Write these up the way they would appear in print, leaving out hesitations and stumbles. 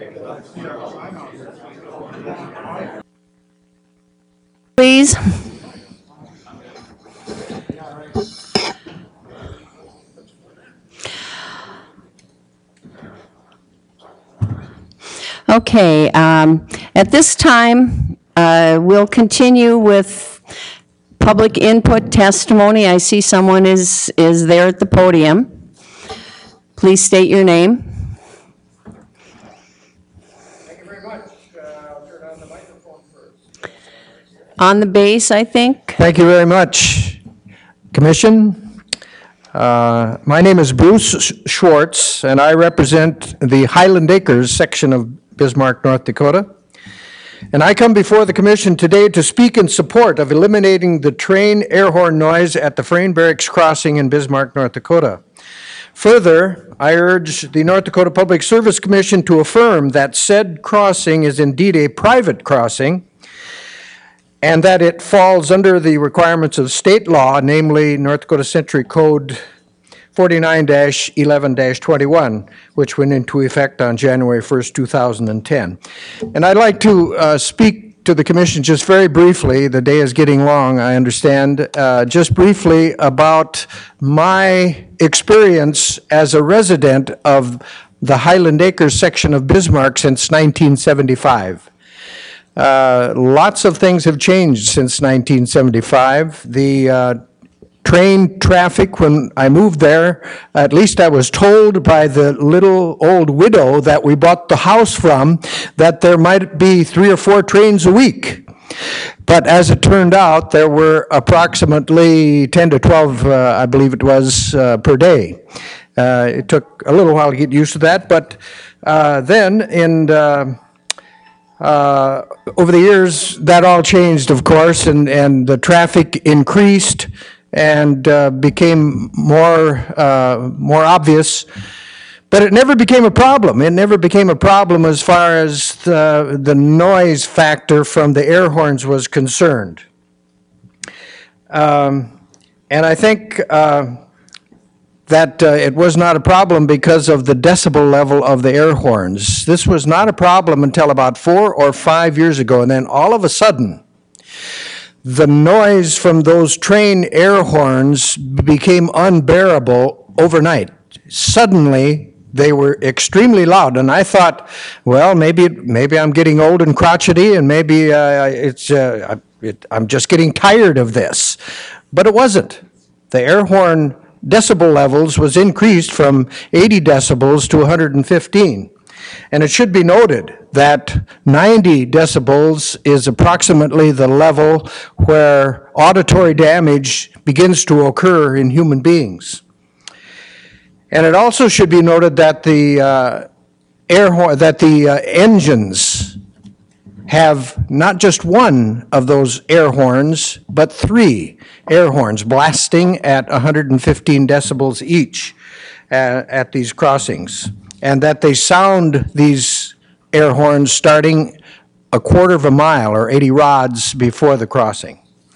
Please. Okay, at this time, we'll continue with public input testimony. I see someone is there at the podium. Please state your name. Thank you very much. I'll turn on the microphone first. On the base, I think. Thank you very much, Commission. My name is Bruce Schwartz, and I represent the Highland Acres section of Bismarck, North Dakota. And I come before the Commission today to speak in support of eliminating the train air horn noise at the Frayne Barracks Crossing in Bismarck, North Dakota. Further, I urge the North Dakota Public Service Commission to affirm that said crossing is indeed a private crossing and that it falls under the requirements of state law, namely North Dakota Century Code 49-11-21, which went into effect on January 1st, 2010. And I'd like to speak to the Commission just very briefly. The day is getting long, I understand. Just briefly about my experience as a resident of the Highland Acres section of Bismarck since 1975. Lots of things have changed since 1975. The train traffic, when I moved there, at least I was told by the little old widow that we bought the house from, that there might be 3 or 4 trains a week. But as it turned out, there were approximately 10 to 12, I believe it was, per day. It took a little while to get used to that, but then over the years, that all changed, of course, and the traffic increased and became more obvious. But it never became a problem. It never became a problem as far as the noise factor from the air horns was concerned. And I think that it was not a problem because of the decibel level of the air horns. This was not a problem until about 4 or 5 years ago, and then all of a sudden, the noise from those train air horns became unbearable overnight. Suddenly, they were extremely loud, and I thought, well, maybe I'm getting old and crotchety, and maybe I'm just getting tired of this. But it wasn't. The air horn decibel levels was increased from 80 decibels to 115. And it should be noted that 90 decibels is approximately the level where auditory damage begins to occur in human beings. And it also should be noted that the engines have not just one of those air horns, but 3 air horns blasting at 115 decibels each at these crossings. And that they sound these air horns starting a quarter of a mile or 80 rods before the crossing.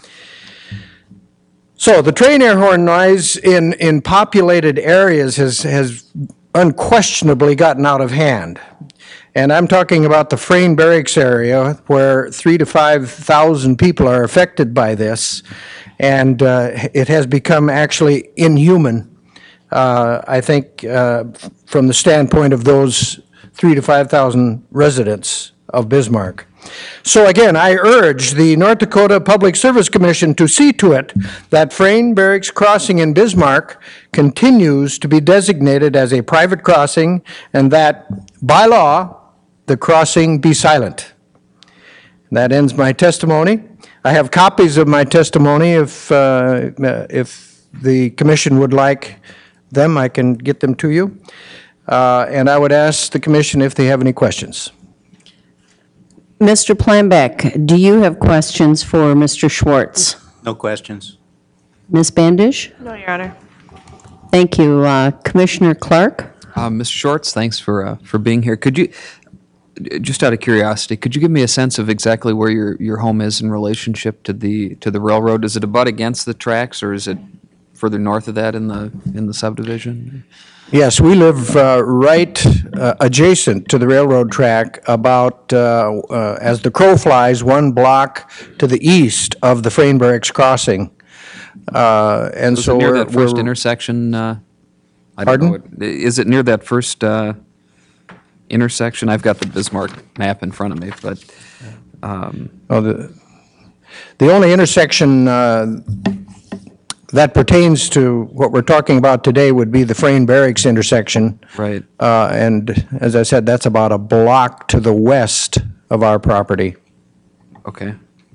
So the train air horn noise in populated areas has unquestionably gotten out of hand. And I'm talking about the Frayne Barracks area where 3,000 to 5,000 people are affected by this. And it has become actually inhuman. I think from the standpoint of those 3,000 to 5,000 residents of Bismarck. So again, I urge the North Dakota Public Service Commission to see to it that Frayne Barracks Crossing in Bismarck continues to be designated as a private crossing and that, by law, the crossing be silent. That ends my testimony. I have copies of my testimony if the commission would like them, I can get them to you. And I would ask the commission if they have any questions. Mr. Plambeck, do you have questions for Mr. Schwartz? No questions. Ms. Bandish? No, Your Honor. Thank you. Commissioner Clark? Mr. Schwartz, thanks for being here. Could you, just out of curiosity, could you give me a sense of exactly where your home is in relationship to the railroad? Is it abut against the tracks, or is it further north of that in the subdivision? Yes, we live right adjacent to the railroad track, about, as the crow flies, 1 block to the east of the Frayne Barracks crossing. And Is so it near we're... that first we're- intersection? I don't Pardon? know. Is it near that first intersection? I've got the Bismarck map in front of me, but Oh, the only intersection that pertains to what we're talking about today would be the Frayne Barracks intersection. right. And as I said, that's about a block to the west of our property. Okay.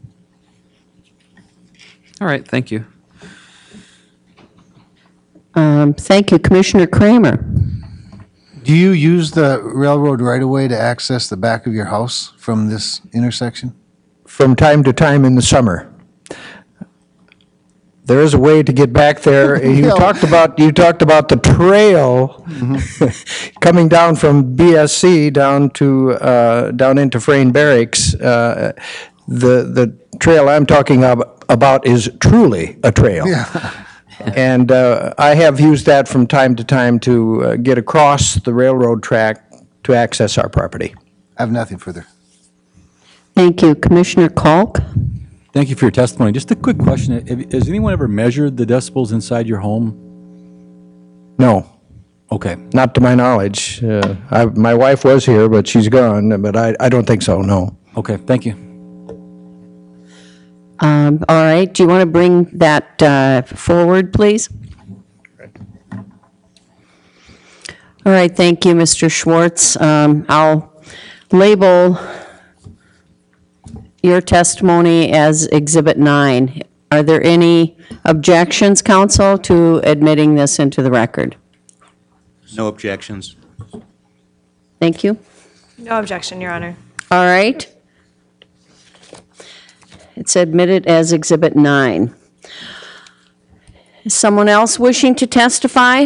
All right. Thank you. Thank you. Commissioner Kramer? Do you use the railroad right-of-way to access the back of your house from this intersection? From time to time in the summer. There is a way to get back there. You No. talked about the trail coming down from BSC down into Frayne Barracks. The trail I'm talking about is truly a trail. Yeah. And I have used that from time to time to get across the railroad track to access our property. I have nothing further. Thank you. Commissioner Kalk? Thank you for your testimony. Just a quick question. Has anyone ever measured the decibels inside your home? No, Okay. not to my knowledge. My wife was here, but she's gone, but I don't think so, no. Okay, thank you. All right. Do you want to bring that forward, please? All right. Thank you, Mr. Schwartz. I'll label your testimony as Exhibit 9. Are there any objections, counsel, to admitting this into the record? No objections. Thank you. No objection, Your Honor. All right. It's admitted as Exhibit 9. Is someone else wishing to testify?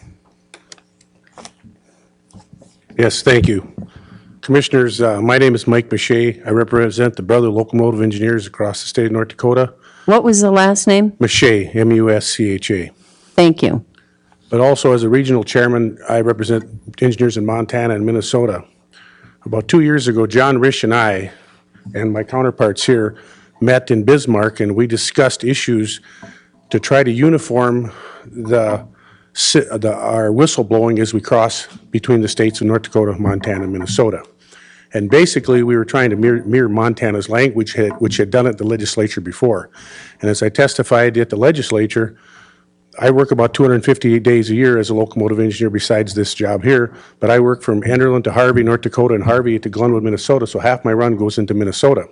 Yes, thank you. Commissioners, my name is Mike Mache. I represent the Brother Locomotive Engineers across the state of North Dakota. What was the last name? Mache, M-U-S-C-H-A. Thank you. But also as a regional chairman, I represent engineers in Montana and Minnesota. About 2 years ago, John Risch and I, and my counterparts here, met in Bismarck, and we discussed issues to try to uniform our whistleblowing as we cross between the states of North Dakota, Montana, and Minnesota. And basically, we were trying to mirror Montana's language, which had done it at the legislature before. And as I testified at the legislature, I work about 258 days a year as a locomotive engineer besides this job here, but I work from Enderlin to Harvey, North Dakota, and Harvey to Glenwood, Minnesota, so half my run goes into Minnesota.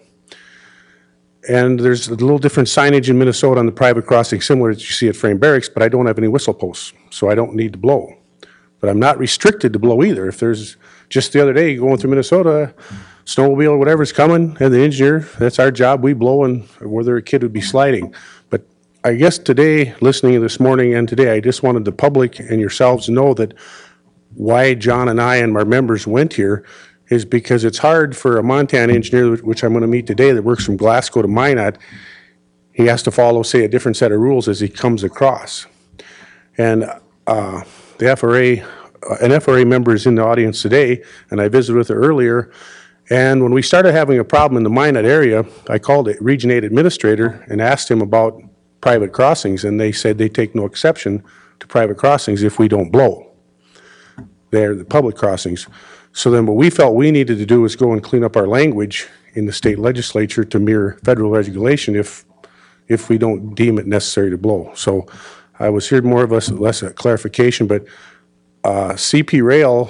And there's a little different signage in Minnesota on the private crossing, similar that you see at Frayne Barracks, but I don't have any whistle posts, so I don't need to blow. But I'm not restricted to blow either. If there's, just the other day, going through Minnesota, snowmobile or whatever's coming, and the engineer, that's our job, we blow, and whether a kid would be sliding. But I guess today, listening this morning and today, I just wanted the public and yourselves to know that why John and I and our members went here is because it's hard for a Montana engineer, which I'm going to meet today, that works from Glasgow to Minot. He has to follow, say, a different set of rules as he comes across. And the FRA, an FRA member is in the audience today, and I visited with her earlier. And when we started having a problem in the Minot area, I called the Region 8 administrator and asked him about private crossings, and they said they take no exception to private crossings if we don't blow. They're the public crossings. So then what we felt we needed to do was go and clean up our language in the state legislature to mirror federal regulation if we don't deem it necessary to blow. So I was here more or less a clarification, but CP Rail,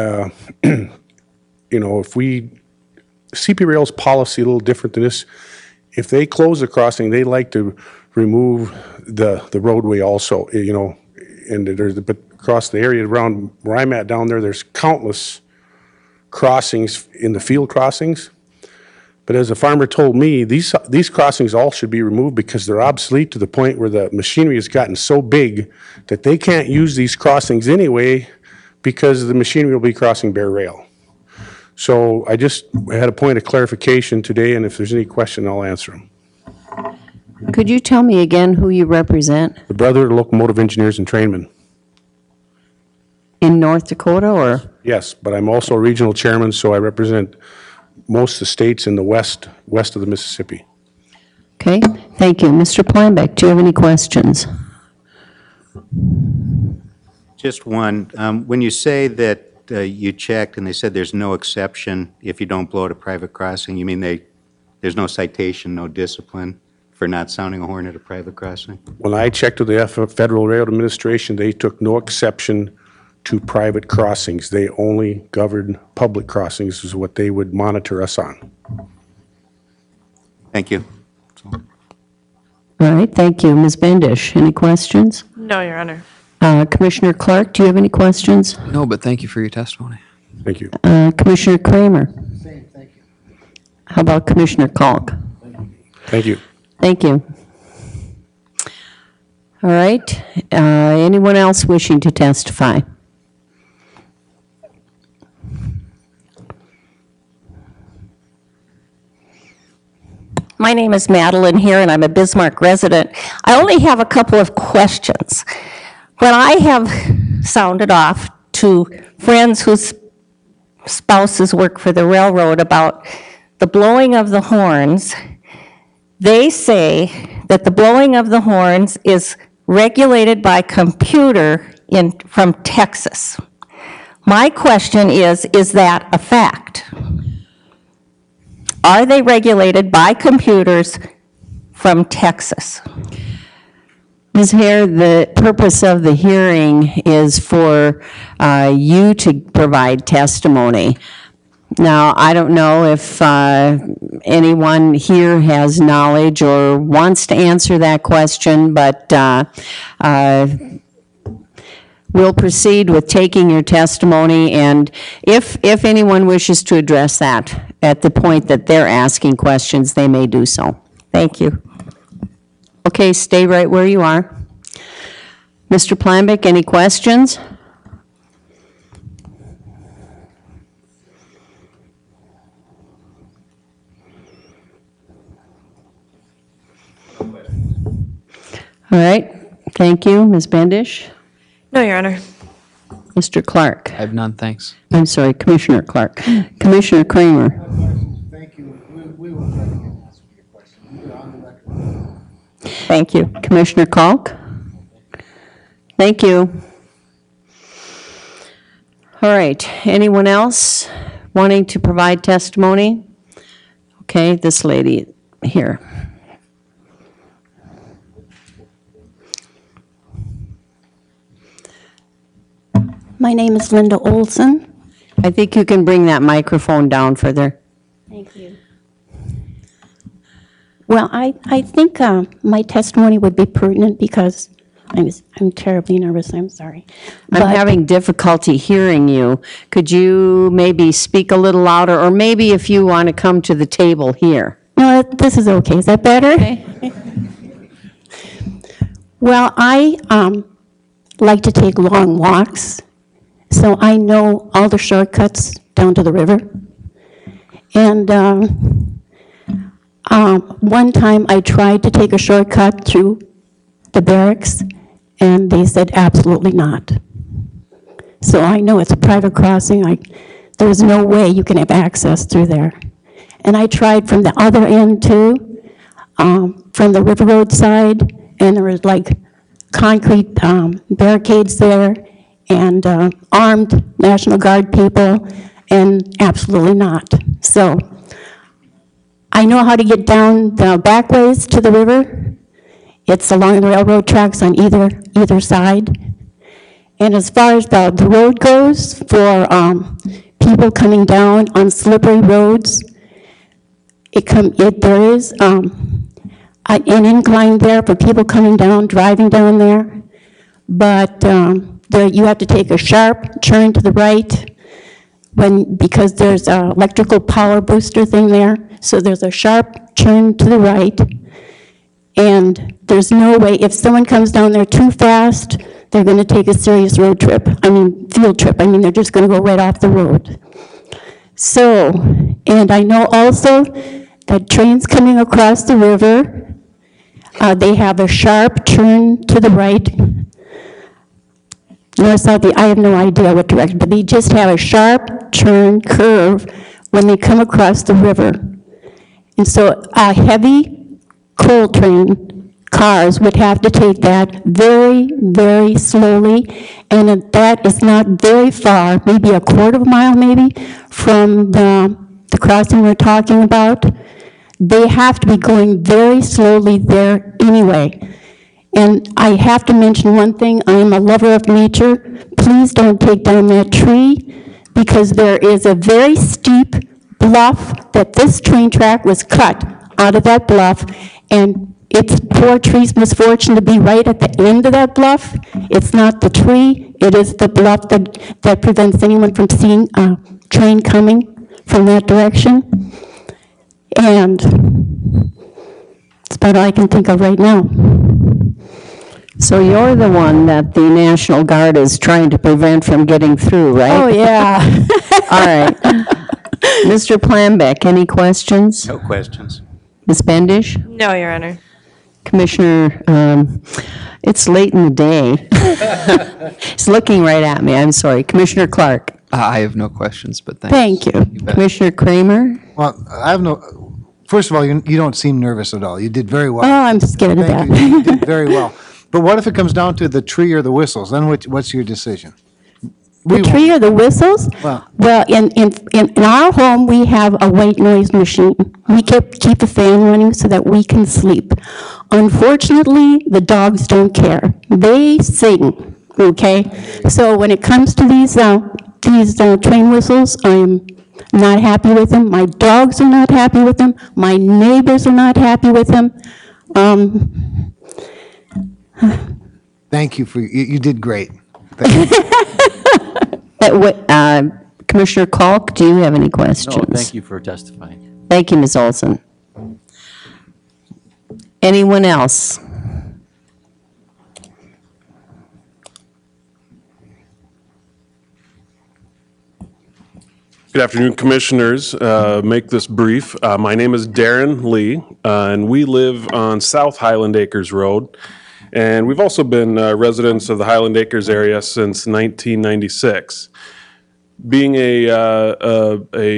you know, CP Rail's policy a little different than this. If they close a crossing, they like to remove the roadway also, you know, and but across the area around where I'm at down there, there's countless crossings in the field crossings. But as a farmer told me, these crossings all should be removed because they're obsolete to the point where the machinery has gotten so big that they can't use these crossings anyway because the machinery will be crossing bare rail. So I just had a point of clarification today, and if there's any question, I'll answer them. Could you tell me again who you represent? The Brotherhood of Locomotive Engineers and Trainmen. In North Dakota, or? Yes, but I'm also a regional chairman, so I represent most of the states in the west of the Mississippi. Okay, thank you. Mr. Planbeck, do you have any questions? Just one. When you say that you checked and they said there's no exception if you don't blow at a private crossing, you mean there's no citation, no discipline for not sounding a horn at a private crossing? When I checked with the Federal Railroad Administration, they took no exception to private crossings. They only governed public crossings is what they would monitor us on. Thank you. All right, thank you. Ms. Bendish, any questions? No, Your Honor. Commissioner Clark, do you have any questions? No, but thank you for your testimony. Thank you. Commissioner Kramer? Same, thank you. How about Commissioner Kalk? Thank you. Thank you. All right, anyone else wishing to testify? My name is Madeline here, and I'm a Bismarck resident. I only have a couple of questions. When I have sounded off to friends whose spouses work for the railroad about the blowing of the horns, they say that the blowing of the horns is regulated by computer from Texas. My question is that a fact? Are they regulated by computers from Texas? Ms. Hare, the purpose of the hearing is for you to provide testimony. Now, I don't know if anyone here has knowledge or wants to answer that question, but we'll proceed with taking your testimony, and if anyone wishes to address that at the point that they're asking questions, they may do so. Thank you. Okay, stay right where you are. Mr. Planbeck, any questions? All right, thank you. Ms. Bendish? No, Your Honor. Mr. Clark? I have none, thanks. I'm sorry, Commissioner Clark. Commissioner Kramer? Thank you. We will try to get an answer to your question. You're on the record. Thank you. Commissioner Kalk? Thank you. All right, anyone else wanting to provide testimony? Okay, this lady here. My name is Linda Olson. I think you can bring that microphone down further. Thank you. Well, I think my testimony would be pertinent because I'm terribly nervous, I'm sorry. I'm But- having difficulty hearing you. Could you maybe speak a little louder, or maybe if you want to come to the table here? No, this is okay. Is that better? Well, I like to take long walks, so I know all the shortcuts down to the river. And one time I tried to take a shortcut through the barracks, and they said absolutely not. So I know it's a private crossing. There's no way you can have access through there. And I tried from the other end too, from the River Road side, and there was like concrete barricades there and armed National Guard people, and absolutely not. So I know how to get down the back ways to the river. It's along the railroad tracks on either side. And as far as the road goes for people coming down on slippery roads, there is an incline there for people coming down, driving down there. But you have to take a sharp turn to the right because there's an electrical power booster thing there. So there's a sharp turn to the right. And there's no way, if someone comes down there too fast, they're going to take a serious field trip. They're just going to go right off the road. So, and I know also that trains coming across the river, They have a sharp turn to the right, north, south, I have no idea what direction, but they just have a sharp turn curve when they come across the river. And so heavy coal train cars would have to take that very, very slowly, and that is not very far, maybe a quarter of a mile maybe, from the crossing we're talking about. They have to be going very slowly there anyway. And I have to mention one thing, I am a lover of nature. Please don't take down that tree, because there is a very steep bluff that this train track was cut out of that bluff, and it's poor tree's misfortune to be right at the end of that bluff. It's not the tree, it is the bluff that prevents anyone from seeing a train coming from that direction. And that's about all I can think of right now. So you're the one that the National Guard is trying to prevent from getting through, right? Oh, yeah. All right. Mr. Planbeck, any questions? No questions. Ms. Bendish? No, Your Honor. Commissioner, it's late in the day. He's looking right at me, I'm sorry. Commissioner Clark? I have no questions, but thanks. Thank you. bet. Commissioner Kramer? Well, I have no, first of all, you don't seem nervous at all. You did very well. Oh, I'm scared of Thank that. you. You did very well. But what if it comes down to the tree or the whistles? Then what's your decision? The tree or the whistles? Well- Well, in our home, we have a white noise machine. We keep the fan running so that we can sleep. Unfortunately, the dogs don't care. They sing, okay? So when it comes to these train whistles, I'm not happy with them. My dogs are not happy with them. My neighbors are not happy with them. Thank you you did great. Thank you. Commissioner Kalk, do you have any questions? No, thank you for testifying. Thank you, Ms. Olson. Anyone else? Good afternoon, Commissioners. Make this brief. My name is Darren Lee, and we live on South Highland Acres Road. And we've also been residents of the Highland Acres area since 1996. Being a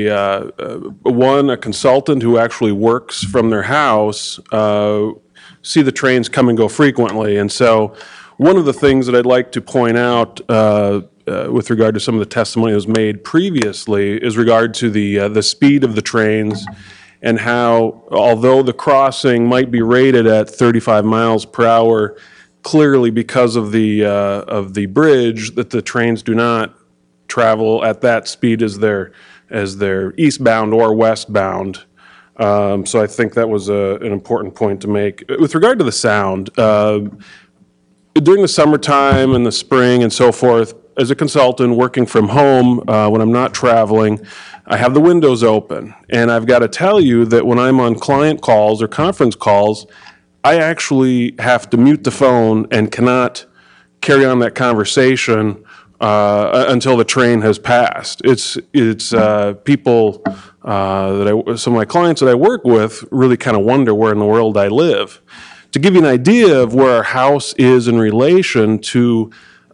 consultant who actually works from their house, see the trains come and go frequently. And so one of the things that I'd like to point out with regard to some of the testimony that was made previously is regard to the speed of the trains, and how, although the crossing might be rated at 35 miles per hour, clearly because of the bridge, that the trains do not travel at that speed as they're eastbound or westbound. So I think that was an important point to make. With regard to the sound, during the summertime and the spring and so forth, as a consultant working from home, when I'm not traveling, I have the windows open. And I've got to tell you that when I'm on client calls or conference calls, I actually have to mute the phone and cannot carry on that conversation until the train has passed. It's people some of my clients that I work with really kind of wonder where in the world I live. To give you an idea of where our house is in relation to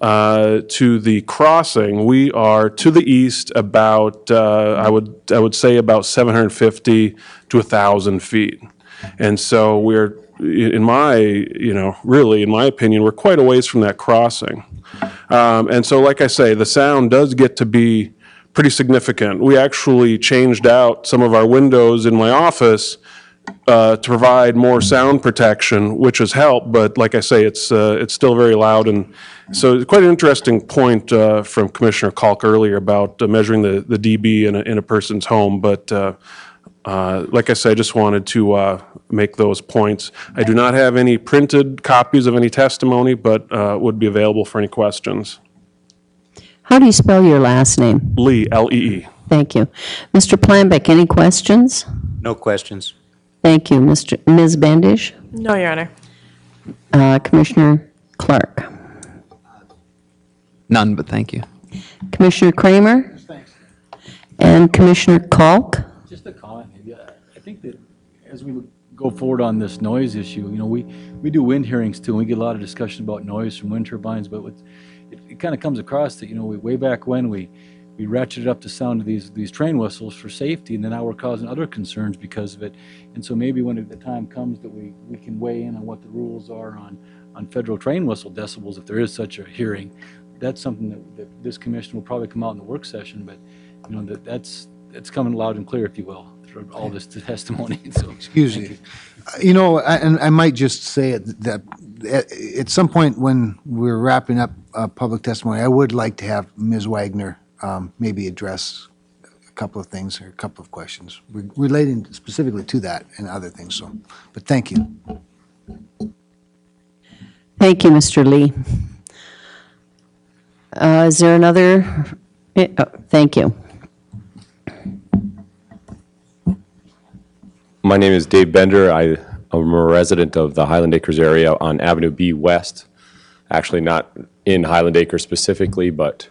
the crossing, we are to the east about I would say about 750 to 1,000 feet, and so we're in my opinion, we're quite a ways from that crossing. And so, like I say, the sound does get to be pretty significant. We actually changed out some of our windows in my office to provide more sound protection, which has helped. But like I say, it's still very loud, and so it's quite an interesting point from Commissioner Kalk earlier about measuring the dB in a person's home. But like I said, I just wanted to make those points. I do not have any printed copies of any testimony, but would be available for any questions. How do you spell your last name? Lee, L-E-E. Thank you. Mr. Planbeck, any questions? No questions. Thank you. Ms. Bendish? No, Your Honor. Commissioner Clark? None, but thank you. Commissioner Kramer? And Commissioner Kalk? Just a comment, maybe. I think that as we go forward on this noise issue, you know, we do wind hearings too, and we get a lot of discussion about noise from wind turbines, but it kind of comes across that, you know, way back when we ratcheted up the sound of these train whistles for safety, and then now we're causing other concerns because of it. And so maybe when the time comes that we can weigh in on what the rules are on federal train whistle decibels, if there is such a hearing, that's something that this commission will probably come out in the work session, but, you know, that's coming loud and clear, if you will, through all this testimony. So, Excuse me. You know, and I might just say that at some point when we're wrapping up public testimony, I would like to have Ms. Wagner maybe address a couple of things or a couple of questions relating specifically to that and other things. So, but thank you. Thank you, Mr. Lee. Is there another? Thank you. My name is Dave Bender. I'm a resident of the Highland Acres area on Avenue B West. Actually not in Highland Acres specifically, but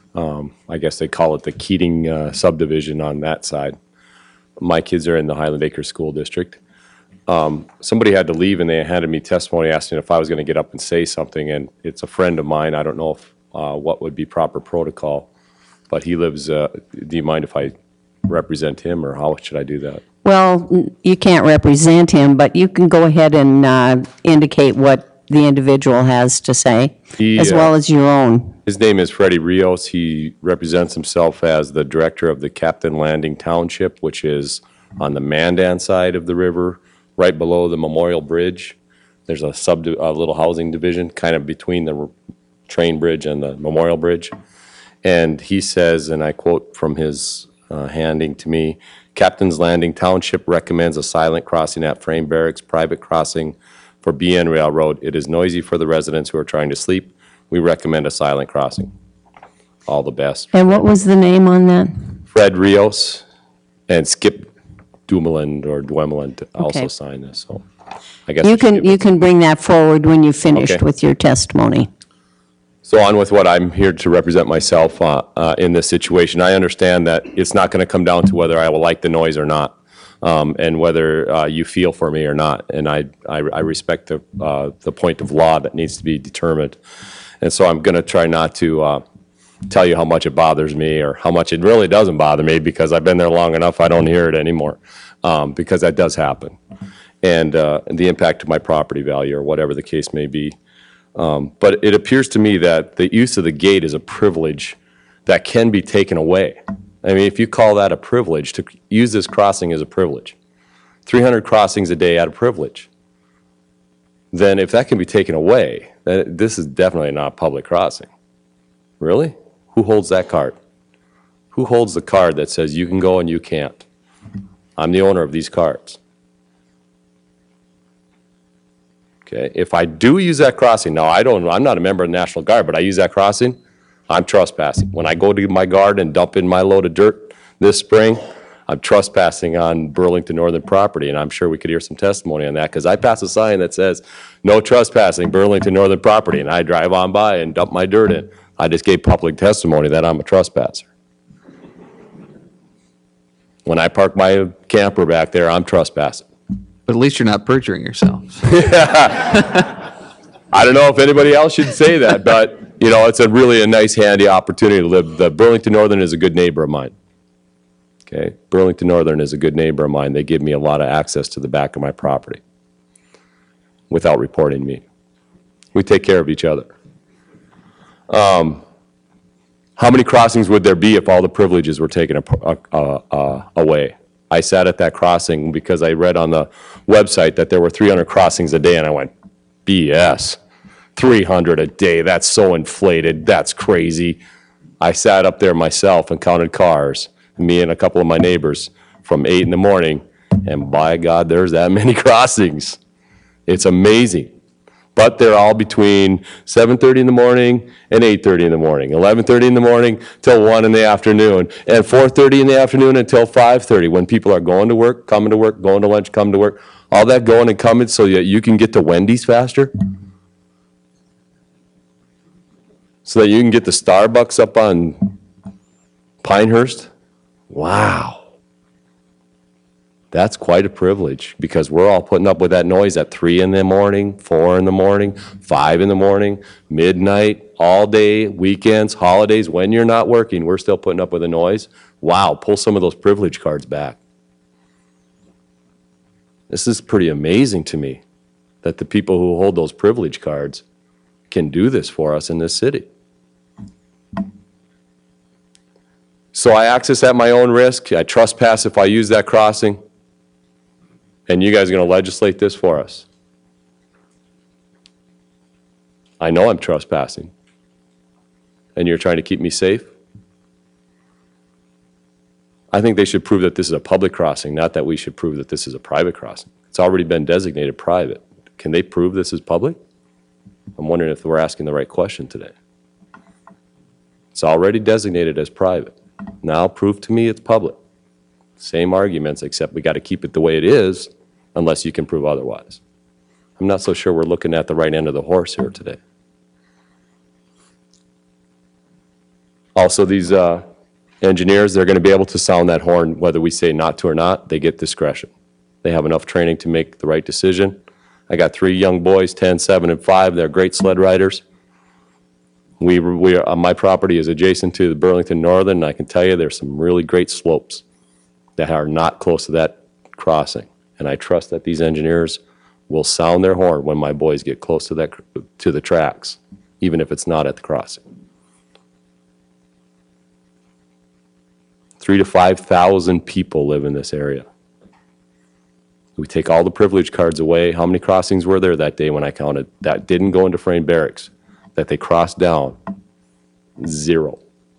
I guess they call it the Keating subdivision on that side. My kids are in the Highland Acres School District. Somebody had to leave and they handed me testimony asking if I was going to get up and say something, and it's a friend of mine. I don't know if what would be proper protocol, but he lives, do you mind if I represent him, or how should I do that? Well, you can't represent him, but you can go ahead and indicate what the individual has to say, as well as your own. His name is Freddie Rios. He represents himself as the director of the Captain Landing Township, which is on the Mandan side of the river, right below the Memorial Bridge. There's a little housing division kind of between the train bridge and the Memorial Bridge. And he says, and I quote from his handing to me, Captain's Landing Township recommends a silent crossing at Frame Barracks, private crossing for BN Railroad. It is noisy for the residents who are trying to sleep. We recommend a silent crossing. All the best. And what was the name on that? Fred Rios and Skip Dumoulin or Dwemelin also signed this. So I guess you can bring that forward when you've finished with your testimony. So on with what I'm here to represent myself in this situation. I understand that it's not going to come down to whether I will like the noise or not, and whether you feel for me or not. And I respect the point of law that needs to be determined. And so I'm going to try not to tell you how much it bothers me or how much it really doesn't bother me, because I've been there long enough. I don't hear it anymore, because that does happen, and the impact to my property value or whatever the case may be. But it appears to me that the use of the gate is a privilege that can be taken away. I mean, if you call that a privilege, to use this crossing as a privilege, 300 crossings a day at a privilege, then if that can be taken away, then this is definitely not a public crossing. Really? Who holds that card? Who holds the card that says you can go and you can't? I'm the owner of these cards. Okay, if I do use that crossing, now I'm not a member of the National Guard, but I use that crossing, I'm trespassing. When I go to my guard and dump in my load of dirt this spring, I'm trespassing on Burlington Northern property, and I'm sure we could hear some testimony on that, because I pass a sign that says, no trespassing Burlington Northern property, and I drive on by and dump my dirt in. I just gave public testimony that I'm a trespasser. When I park my camper back there, I'm trespassing. But at least you're not perjuring yourself. I don't know if anybody else should say that, but, you know, it's really a nice, handy opportunity to live. The Burlington Northern is a good neighbor of mine. Okay, Burlington Northern is a good neighbor of mine. They give me a lot of access to the back of my property without reporting me. We take care of each other. How many crossings would there be if all the privileges were taken away? I sat at that crossing because I read on the website that there were 300 crossings a day, and I went, BS. 300 a day, that's so inflated, that's crazy. I sat up there myself and counted cars, me and a couple of my neighbors, from 8 in the morning, and by God, there's that many crossings. It's amazing. But they're all between 7:30 in the morning and 8:30 in the morning, 11:30 in the morning till 1 in the afternoon, and 4:30 in the afternoon until 5:30, when people are going to work, coming to work, going to lunch, coming to work, all that going and coming so that you can get to Wendy's faster, so that you can get the Starbucks up on Pinehurst. Wow. That's quite a privilege because we're all putting up with that noise at 3 in the morning, 4 in the morning, 5 in the morning, midnight, all day, weekends, holidays, when you're not working, we're still putting up with the noise. Wow, pull some of those privilege cards back. This is pretty amazing to me that the people who hold those privilege cards can do this for us in this city. So I access at my own risk. I trespass if I use that crossing. And you guys are going to legislate this for us. I know I'm trespassing. And you're trying to keep me safe? I think they should prove that this is a public crossing, not that we should prove that this is a private crossing. It's already been designated private. Can they prove this is public? I'm wondering if we're asking the right question today. It's already designated as private. Now prove to me it's public. Same arguments, except we got to keep it the way it is unless you can prove otherwise. I'm not so sure we're looking at the right end of the horse here today. Also, these engineers, they're going to be able to sound that horn whether we say not to or not. They get discretion. They have enough training to make the right decision. I got 3 young boys, 10, 7, and 5. They're great sled riders. My property is adjacent to the Burlington Northern, and I can tell you there's some really great slopes that are not close to that crossing. And I trust that these engineers will sound their horn when my boys get close to the tracks, even if it's not at the crossing. 3,000 to 5,000 people live in this area. We take all the privilege cards away. How many crossings were there that day when I counted that didn't go into Frayne Barracks, that they crossed down? 0.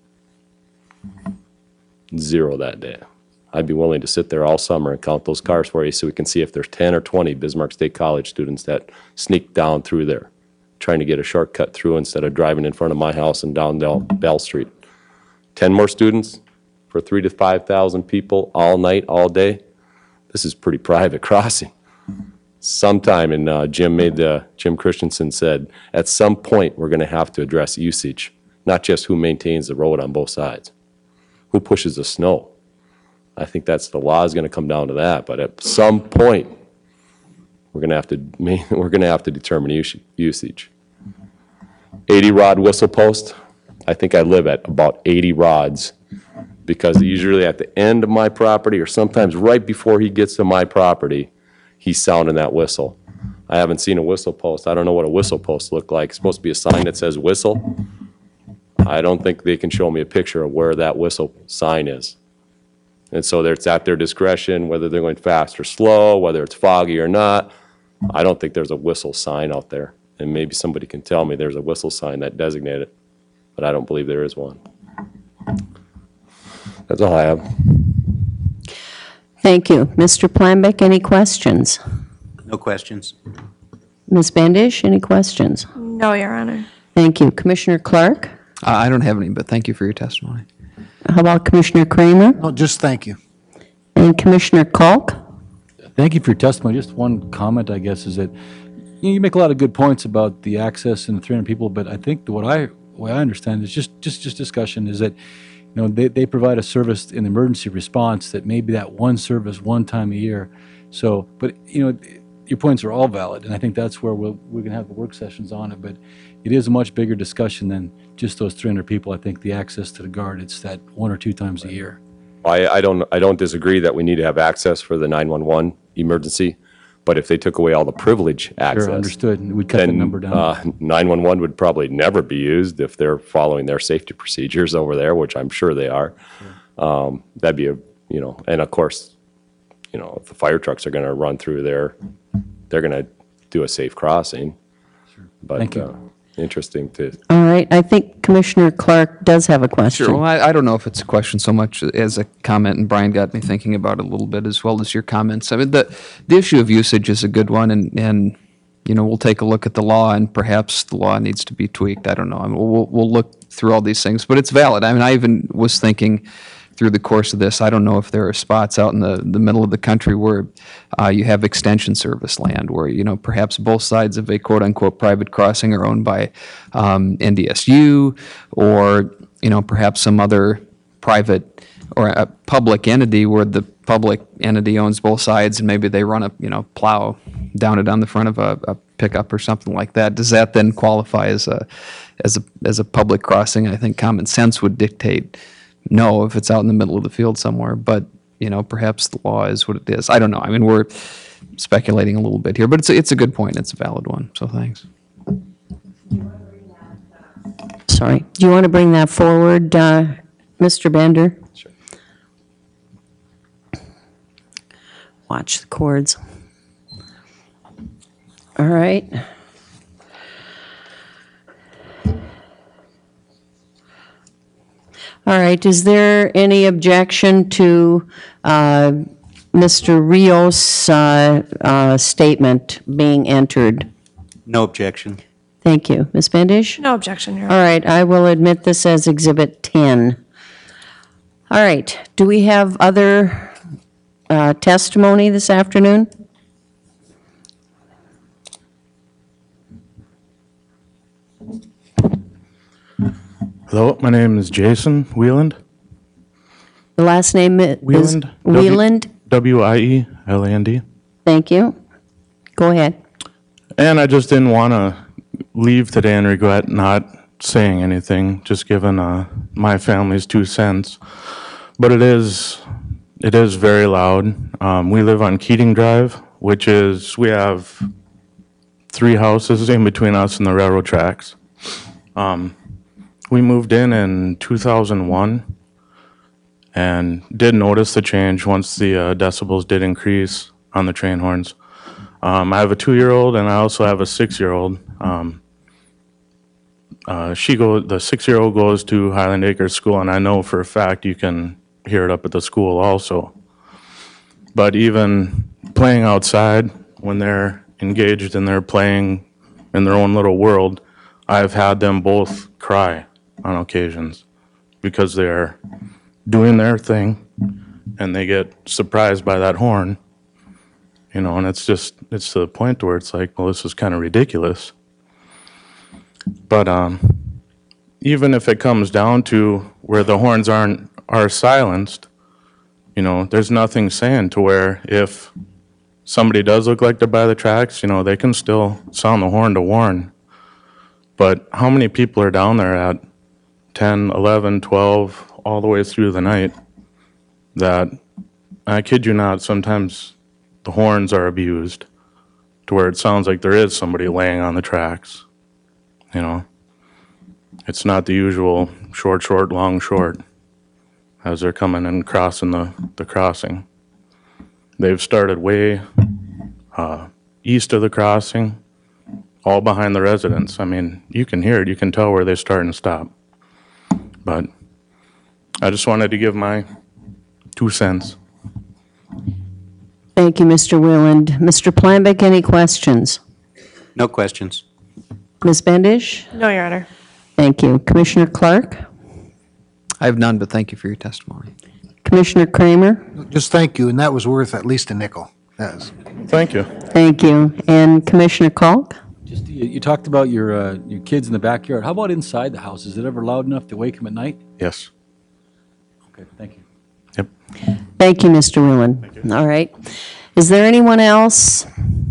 0 that day. I'd be willing to sit there all summer and count those cars for you so we can see if there's 10 or 20 Bismarck State College students that sneak down through there, trying to get a shortcut through instead of driving in front of my house and down Bell Street. 10 more students for 3,000 to 5,000 people all night, all day. This is pretty private crossing. Sometime, and Jim Christensen said, at some point we're going to have to address usage, not just who maintains the road on both sides, who pushes the snow. I think that's the law is going to come down to that. But at some point, we're going to have to determine usage. 80 rod whistle post. I think I live at about 80 rods because usually at the end of my property or sometimes right before he gets to my property, he's sounding that whistle. I haven't seen a whistle post. I don't know what a whistle post look like. It's supposed to be a sign that says whistle. I don't think they can show me a picture of where that whistle sign is. And so it's at their discretion whether they're going fast or slow, whether it's foggy or not. I don't think there's a whistle sign out there. And maybe somebody can tell me there's a whistle sign that designated it, but I don't believe there is one. That's all I have. Thank you. Mr. Plambeck, any questions? No questions. Ms. Bandish, any questions? No, Your Honor. Thank you. Commissioner Clark? I don't have any, but thank you for your testimony. How about Commissioner Kramer? No, just thank you. And Commissioner Kalk? Thank you for your testimony. Just one comment, I guess, is that you make a lot of good points about the access and the 300 people, but I think the way I understand is just discussion is that they provide a service in emergency response that may be that one service one time a year. So, but your points are all valid, and I think that's where we're going to have the work sessions on it. But it is a much bigger discussion than just those 300 people. I think the access to the guard, it's that 1 or 2 times a year. I don't disagree that we need to have access for the 911 emergency, but if they took away all the privilege access. Sure, understood. We'd cut the number down. 911 would probably never be used if they're following their safety procedures over there, which I'm sure they are. Sure. That'd be and of course, if the fire trucks are going to run through there, they're going to do a safe crossing. Sure. But Thank you. Interesting to. All right. I think Commissioner Clark does have a question. Sure. Well, I don't know if it's a question so much as a comment, and Brian got me thinking about it a little bit as well as your comments. I mean, the issue of usage is a good one, and we'll take a look at the law, and perhaps the law needs to be tweaked. I don't know. I mean, we'll look through all these things, but it's valid. I mean, I even was thinking through the course of this, I don't know if there are spots out in the middle of the country where you have extension service land where, perhaps both sides of a quote-unquote private crossing are owned by NDSU or, perhaps some other private or a public entity where the public entity owns both sides and maybe they run a, plow down it on the front of a pickup or something like that, does that then qualify as a public crossing? I think common sense would dictate no if it's out in the middle of the field somewhere, but, perhaps the law is what it is. I don't know. I mean, we're speculating a little bit here, but it's a good point. It's a valid one, so thanks. Sorry. Do you want to bring that forward, Mr. Bender? Sure. Watch the cords. All right. All right. Is there any objection to Mr. Rios' statement being entered? No objection. Thank you. Ms. Bendish? No objection, Your All Honor. right, I will admit this as Exhibit 10. All right, do we have other testimony this afternoon? Hello, my name is Jason Wieland. The last name is Wieland. Wieland? Wieland. Thank you. Go ahead. And I just didn't want to leave today and regret not saying anything, just giving my family's 2 cents. But it is very loud. We live on Keating Drive, which is, we have 3 houses in between us and the railroad tracks. We moved in 2001 and did notice the change once the decibels did increase on the train horns. I have a 2-year-old and I also have a 6-year-old. The 6-year-old goes to Highland Acres School, and I know for a fact you can hear it up at the school also. But even playing outside, when they're engaged and they're playing in their own little world, I've had them both cry on occasions because they're doing their thing and they get surprised by that horn, and it's to the point where it's like, well, this is kind of ridiculous. But even if it comes down to where the horns are silenced, there's nothing saying to where if somebody does look like they're by the tracks, they can still sound the horn to warn. But how many people are down there at 10, 11, 12, all the way through the night that, I kid you not, sometimes the horns are abused to where it sounds like there is somebody laying on the tracks. It's not the usual short, long, short as they're coming and crossing the crossing. They've started way east of the crossing, all behind the residents. I mean, you can hear it. You can tell where they start and stop. But I just wanted to give my 2 cents. Thank you, Mr. Wieland. Mr. Plambic, any questions? No questions. Ms. Bendish? No, Your Honor. Thank you. Commissioner Clark? I have none, but thank you for your testimony. Commissioner Kramer? Just thank you, and that was worth at least a nickel. Thank you. Thank you. And Commissioner Kalk? Just, you talked about your kids in the backyard. How about inside the house? Is it ever loud enough to wake them at night? Yes. Okay, thank you. Yep. Thank you, Mr. Wieland. All right. Is there anyone else?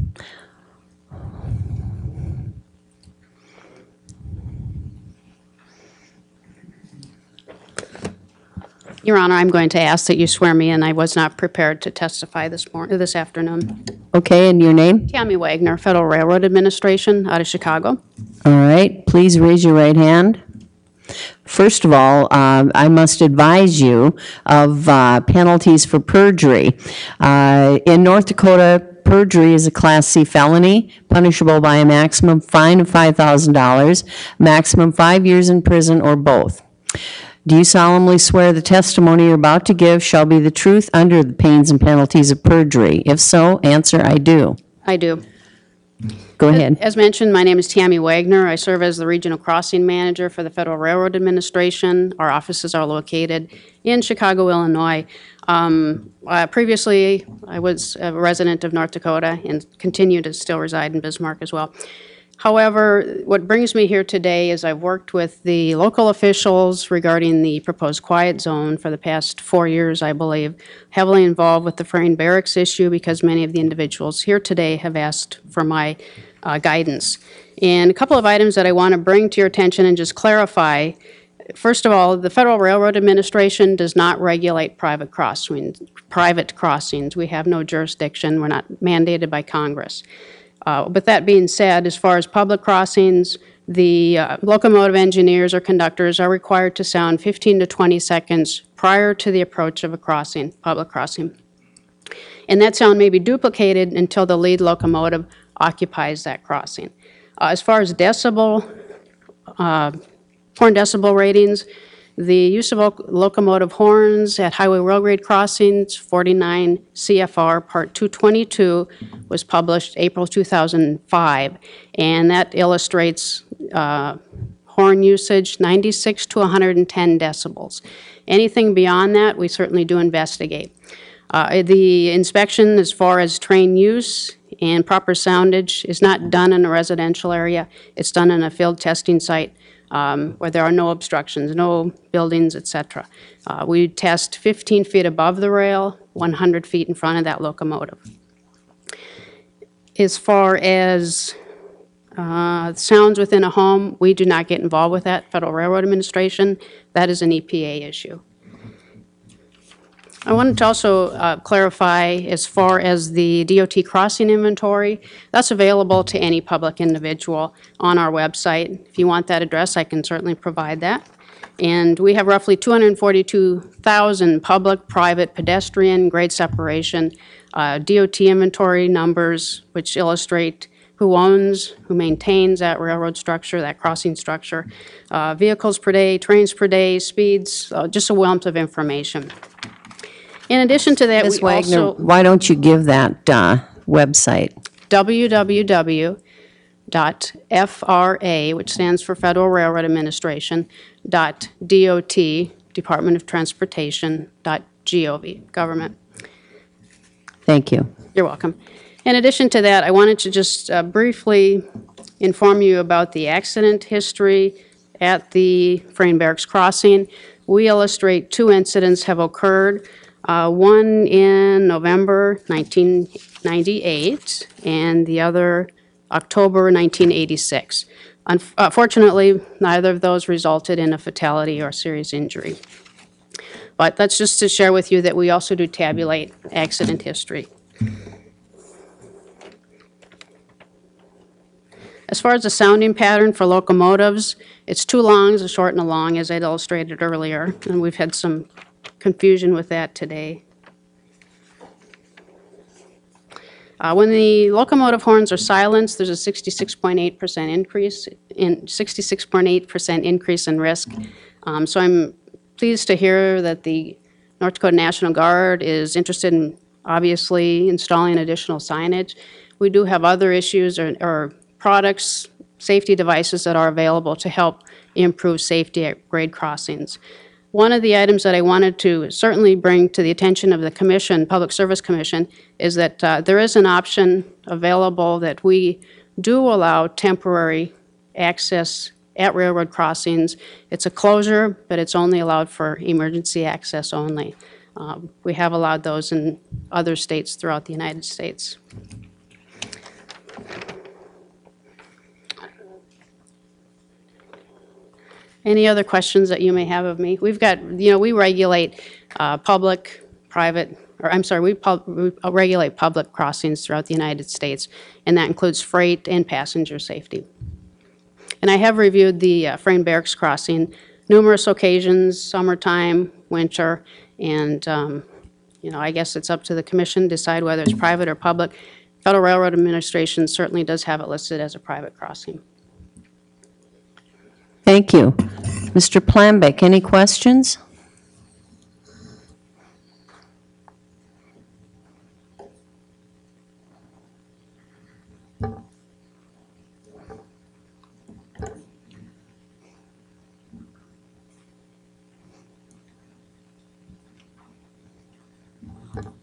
Your Honor, I'm going to ask that you swear me in. I was not prepared to testify this afternoon. Okay, and your name? Tammy Wagner, Federal Railroad Administration, out of Chicago. All right, please raise your right hand. First of all, I must advise you of penalties for perjury. In North Dakota, perjury is a Class C felony, punishable by a maximum fine of $5,000, maximum 5 years in prison, or both. Do you solemnly swear the testimony you're about to give shall be the truth under the pains and penalties of perjury? If so, answer, I do. I do. Go ahead. As mentioned, my name is Tammy Wagner. I serve as the Regional Crossing Manager for the Federal Railroad Administration. Our offices are located in Chicago, Illinois. Previously, I was a resident of North Dakota and continue to still reside in Bismarck as well. However, what brings me here today is I've worked with the local officials regarding the proposed quiet zone for the past 4 years, I believe, heavily involved with the Frayne Barracks issue because many of the individuals here today have asked for my guidance. And a couple of items that I want to bring to your attention and just clarify. First of all, the Federal Railroad Administration does not regulate private crossings. We have no jurisdiction. We're not mandated by Congress. With that being said, as far as public crossings, the locomotive engineers or conductors are required to sound 15 to 20 seconds prior to the approach of a crossing, public crossing. And that sound may be duplicated until the lead locomotive occupies that crossing. As far as decibel, horn decibel ratings, the use of locomotive horns at highway rail grade crossings, 49 CFR Part 222, was published April 2005, and that illustrates horn usage 96 to 110 decibels. Anything beyond that, we certainly do investigate. The inspection as far as train use and proper soundage is not done in a residential area. It's done in a field testing site where there are no obstructions, no buildings, etc. We test 15 feet above the rail, 100 feet in front of that locomotive. As far as sounds within a home, we do not get involved with that. Federal Railroad Administration, that is an EPA issue. I wanted to also clarify as far as the DOT crossing inventory, that's available to any public individual on our website. If you want that address, I can certainly provide that. And we have roughly 242,000 public, private, pedestrian, grade separation, DOT inventory numbers, which illustrate who owns, who maintains that railroad structure, that crossing structure, vehicles per day, trains per day, speeds, just a wealth of information. In addition to that, Ms. we Wagner, also why don't you give that website? www.FRA, which stands for Federal Railroad Administration, .dot, Department of Transportation, .gov, government. Thank you. You're welcome. In addition to that, I wanted to just briefly inform you about the accident history at the Frayne Barracks crossing. We illustrate 2 incidents have occurred. One in November 1998 and the other October 1986. Unfortunately, neither of those resulted in a fatality or serious injury. But that's just to share with you that we also do tabulate accident history. As far as the sounding pattern for locomotives, it's 2 longs, a short and a long, as I'd illustrated earlier, and we've had some confusion with that today. When the locomotive horns are silenced, there's a 66.8% increase in risk. So I'm pleased to hear that the North Dakota National Guard is interested in obviously installing additional signage. We do have other issues or products, safety devices that are available to help improve safety at grade crossings. One of the items that I wanted to certainly bring to the attention of the Commission, Public Service Commission, is that there is an option available that we do allow temporary access at railroad crossings. It's a closure, but it's only allowed for emergency access only. We have allowed those in other states throughout the United States. Any other questions that you may have of me? We've got, we regulate public, private, or I'm sorry, we regulate public crossings throughout the United States, and that includes freight and passenger safety. And I have reviewed the Frayne Barracks crossing numerous occasions, summertime, winter, and I guess it's up to the Commission to decide whether it's private or public. Federal Railroad Administration certainly does have it listed as a private crossing. Thank you. Mr. Plambeck, any questions?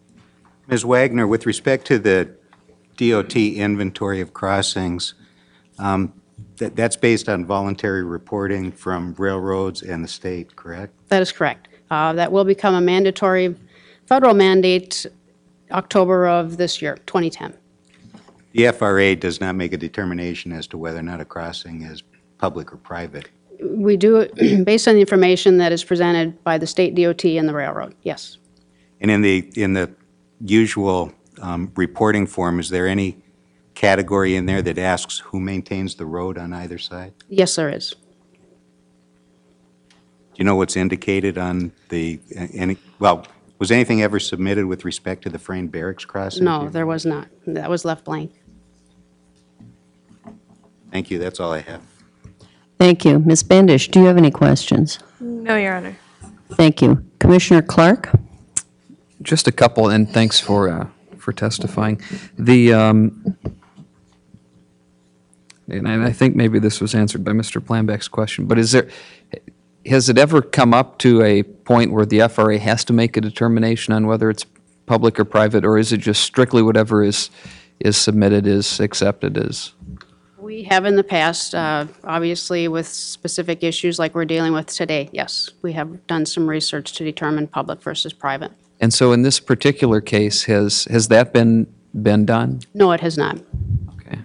Ms. Wagner, with respect to the DOT inventory of crossings, That's based on voluntary reporting from railroads and the state, correct? That is correct. That will become a mandatory federal mandate October of this year, 2010. The FRA does not make a determination as to whether or not a crossing is public or private. We do it based on the information that is presented by the state DOT and the railroad, yes. And in the usual reporting form, is there any category in there that asks who maintains the road on either side? Yes, there is. Do you know what's indicated on was anything ever submitted with respect to the Frayne Barracks crossing? No, there was not. That was left blank. Thank you, that's all I have. Thank you. Ms. Bendish, do you have any questions? No, Your Honor. Thank you. Commissioner Clark? Just a couple, and thanks for testifying. And I think maybe this was answered by Mr. Planbeck's question, but has it ever come up to a point where the FRA has to make a determination on whether it's public or private, or is it just strictly whatever is submitted is accepted as? We have in the past, obviously with specific issues like we're dealing with today, yes. We have done some research to determine public versus private. And so in this particular case, has that been done? No, it has not. Okay.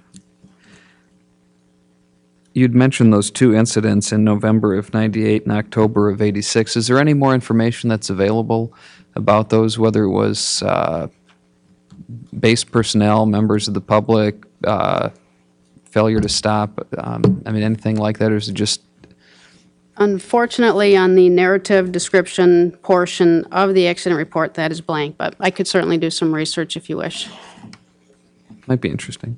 You'd mentioned those two incidents in November of '98 and October of '86. Is there any more information that's available about those, whether it was base personnel, members of the public, failure to stop? Anything like that, or is it just? Unfortunately, on the narrative description portion of the accident report, that is blank, but I could certainly do some research if you wish. Might be interesting.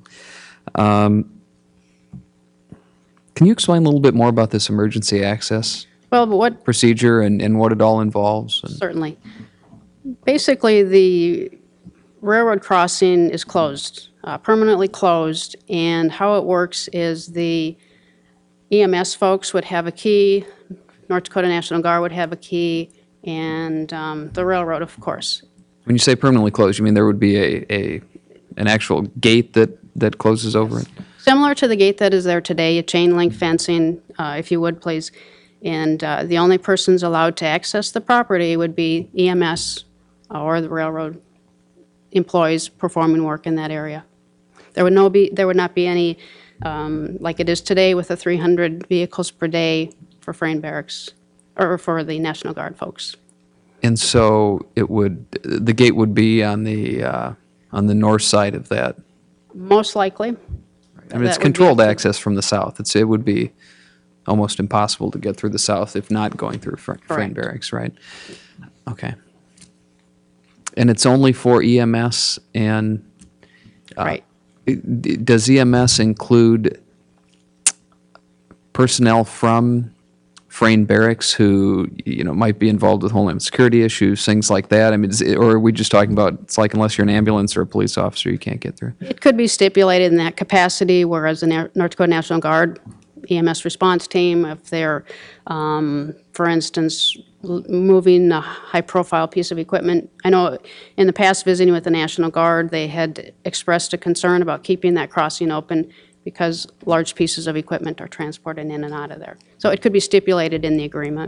Can you explain a little bit more about this emergency access Well, but what procedure and what it all involves? Certainly. Basically, the railroad crossing is closed, permanently closed, and how it works is the EMS folks would have a key, North Dakota National Guard would have a key, and the railroad, of course. When you say permanently closed, you mean there would be an actual gate that closes over it? Similar to the gate that is there today, a chain link fencing, if you would, please. And the only persons allowed to access the property would be EMS or the railroad employees performing work in that area. There would not be any, like it is today with the 300 vehicles per day for Frayne Barracks, or for the National Guard folks. And so the gate would be on the north side of that? Most likely. I mean, it's controlled access from the south. It would be almost impossible to get through the south if not going through Frayne Barracks, right? Okay. And it's only for EMS and? Right. Does EMS include personnel from Frayne Barracks who, might be involved with Homeland Security issues, things like that? I mean, or are we just talking about, it's like unless you're an ambulance or a police officer, you can't get through? It could be stipulated in that capacity, whereas the North Dakota National Guard EMS response team, if they're, for instance, moving a high-profile piece of equipment. I know in the past, visiting with the National Guard, they had expressed a concern about keeping that crossing open because large pieces of equipment are transported in and out of there. So it could be stipulated in the agreement.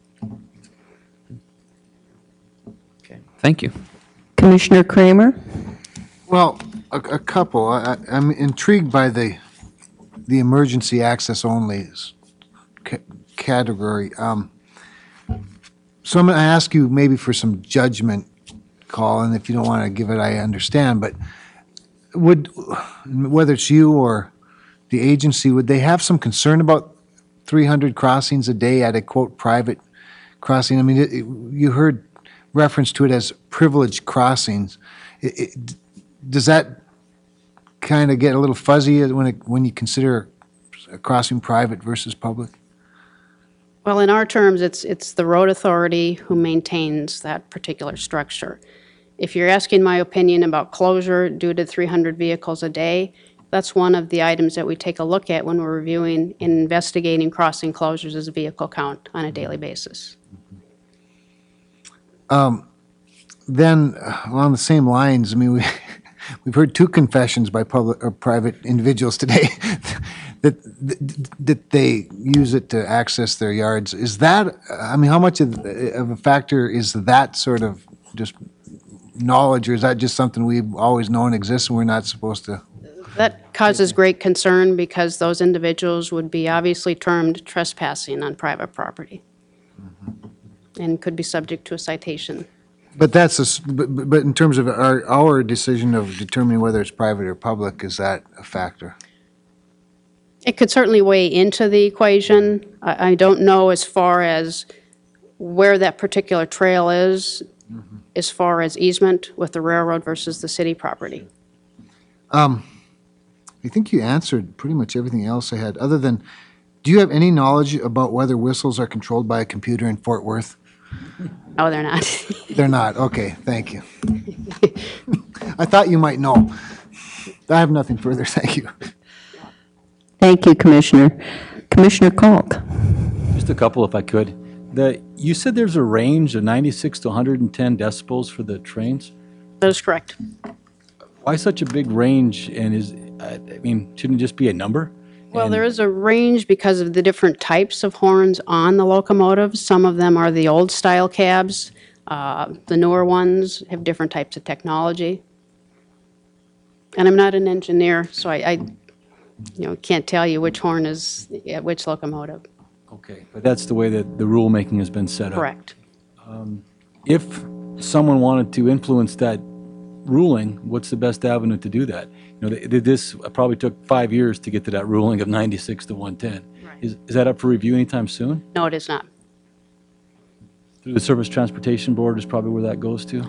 Okay. Thank you. Commissioner Kramer? Well, a couple. I'm intrigued by the emergency access only category. So I'm going to ask you maybe for some judgment call, and if you don't want to give it, I understand. But whether it's you or the agency, would they have some concern about 300 crossings a day at a, quote, private crossing? I mean, you heard reference to it as privileged crossings. Does that kind of get a little fuzzy when you consider a crossing private versus public? Well, in our terms, it's the road authority who maintains that particular structure. If you're asking my opinion about closure due to 300 vehicles a day, that's one of the items that we take a look at when we're reviewing and investigating crossing closures as a vehicle count on a daily basis. Then, along the same lines, I mean, we've heard two confessions by public or private individuals today that they use it to access their yards. Is that, I mean, how much of a factor is that sort of just knowledge, or is that just something we've always known exists and we're not supposed to? That causes great concern because those individuals would be obviously termed trespassing on private property and could be subject to a citation. But that's but in terms of our decision of determining whether it's private or public, is that a factor? It could certainly weigh into the equation. I don't know as far as where that particular trail is, as far as easement with the railroad versus the city property. I think you answered pretty much everything else I had, other than, do you have any knowledge about whether whistles are controlled by a computer in Fort Worth? No, they're not. They're not, okay, thank you. I thought you might know. I have nothing further, thank you. Thank you, Commissioner. Commissioner Kalk. Just a couple if I could. You said there's a range of 96 to 110 decibels for the trains? That is correct. Why such a big range, and shouldn't it just be a number? Well, there is a range because of the different types of horns on the locomotives. Some of them are the old-style cabs. The newer ones have different types of technology. And I'm not an engineer, so I can't tell you which horn is at which locomotive. Okay, but that's the way that the rulemaking has been set up. Correct. If someone wanted to influence that ruling, what's the best avenue to do that? This probably took 5 years to get to that ruling of 96 to 110. Right. Is that up for review anytime soon? No, it is not. Through the Surface Transportation Board is probably where that goes to?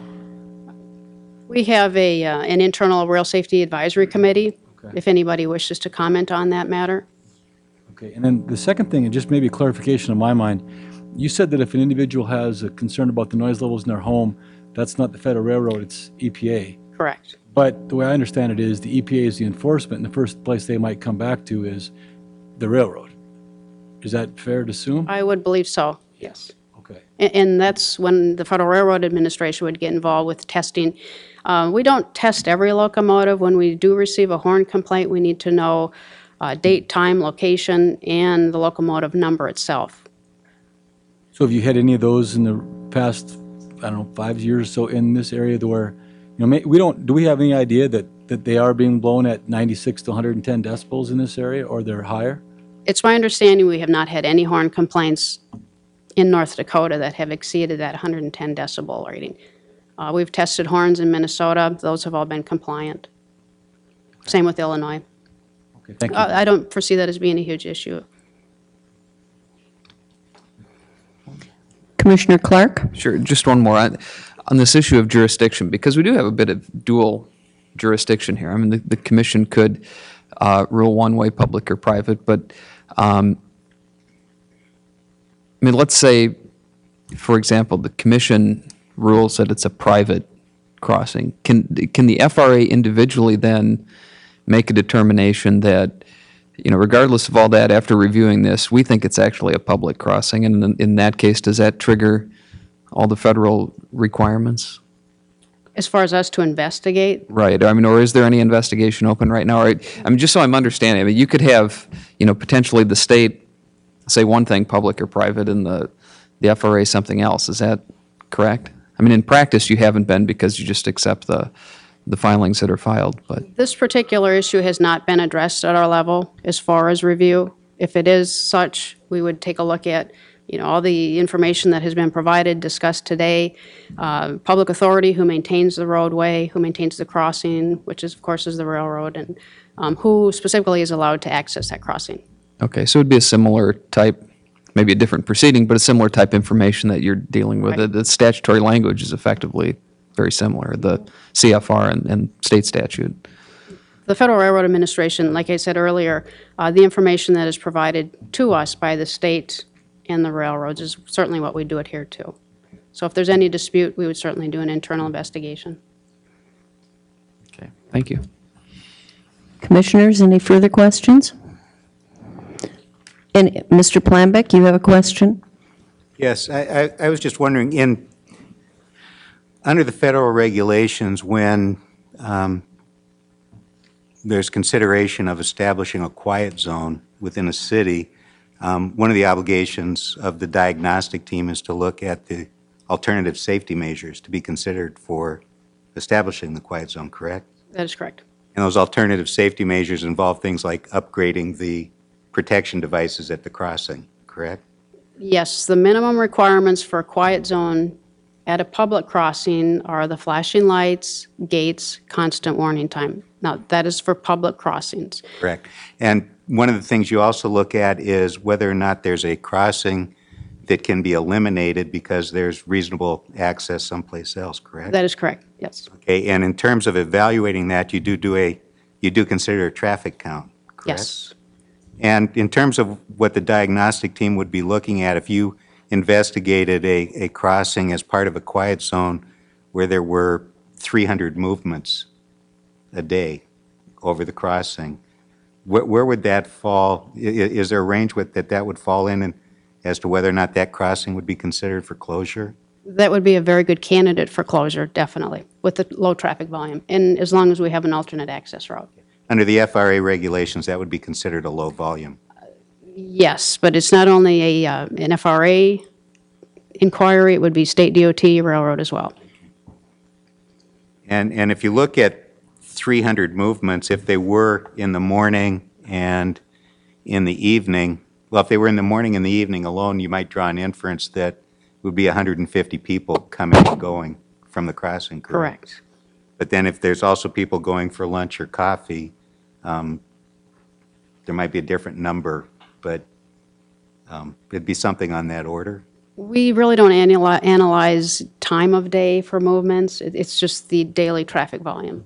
We have an internal Rail Safety Advisory Committee, if anybody wishes to comment on that matter. Okay, and then the second thing, and just maybe a clarification in my mind, you said that if an individual has a concern about the noise levels in their home, that's not the Federal Railroad, it's EPA. Correct. But the way I understand it is the EPA is the enforcement, and the first place they might come back to is the railroad. Is that fair to assume? I would believe so, yes. Okay. And that's when the Federal Railroad Administration would get involved with testing. We don't test every locomotive. When we do receive a horn complaint, we need to know date, time, location, and the locomotive number itself. So have you had any of those in the past, 5 years or so in this area where, do we have any idea that they are being blown at 96 to 110 decibels in this area, or they're higher? It's my understanding we have not had any horn complaints in North Dakota that have exceeded that 110 decibel rating. We've tested horns in Minnesota. Those have all been compliant. Same with Illinois. Okay, thank you. I don't foresee that as being a huge issue. Commissioner Clark? Sure, just one more. On this issue of jurisdiction, because we do have a bit of dual jurisdiction here. I mean, the commission could rule one way, public or private, but let's say, for example, the commission rules that it's a private crossing. Can the FRA individually then make a determination that, regardless of all that, after reviewing this, we think it's actually a public crossing, and in that case, does that trigger all the federal requirements? As far as us to investigate, Right. Or is there any investigation open right now? Or, just so I'm understanding, you could have, potentially the state say one thing, public or private, and the FRA something else. Is that correct? In practice, you haven't been because you just accept the filings that are filed, but. this particular issue has not been addressed at our level as far as review. If it is such, we would take a look at, all the information that has been provided, discussed today, public authority who maintains the roadway, who maintains the crossing, which is, of course, is the railroad, and who specifically is allowed to access that crossing. Okay, so it'd be a similar type, maybe a different proceeding, but a similar type information that you're dealing with. Right. The statutory language is effectively very similar, the CFR and state statute. The Federal Railroad Administration, like I said earlier, the information that is provided to us by the state and the railroads is certainly what we do adhere to. So if there's any dispute, we would certainly do an internal investigation. Okay, thank you. Commissioners, any further questions? And Mr. Plambeck, you have a question? Yes, I was just wondering, under the federal regulations, when there's consideration of establishing a quiet zone within a city, one of the obligations of the diagnostic team is to look at the alternative safety measures to be considered for establishing the quiet zone, correct? That is correct. And those alternative safety measures involve things like upgrading the protection devices at the crossing, correct? Yes, the minimum requirements for a quiet zone at a public crossing are the flashing lights, gates, constant warning time. Now, that is for public crossings. Correct. And one of the things you also look at is whether or not there's a crossing that can be eliminated because there's reasonable access someplace else, correct? That is correct, yes. Okay, and in terms of evaluating that, you do consider a traffic count, correct? Yes. And in terms of what the diagnostic team would be looking at, if you investigated a crossing as part of a quiet zone where there were 300 movements a day over the crossing, where would that fall? Is there a range that would fall in and as to whether or not that crossing would be considered for closure? That would be a very good candidate for closure, definitely, with the low traffic volume, and as long as we have an alternate access route. Under the FRA regulations, that would be considered a low volume. Yes, but it's not only an FRA inquiry, it would be state DOT, railroad as well. And if you look at 300 movements, if they were in the morning and in the evening, well, if they were in the morning and the evening alone, you might draw an inference that it would be 150 people coming and going from the crossing, correct? Correct. But then if there's also people going for lunch or coffee, there might be a different number, but it'd be something on that order. We really don't analyze time of day for movements. It's just the daily traffic volume.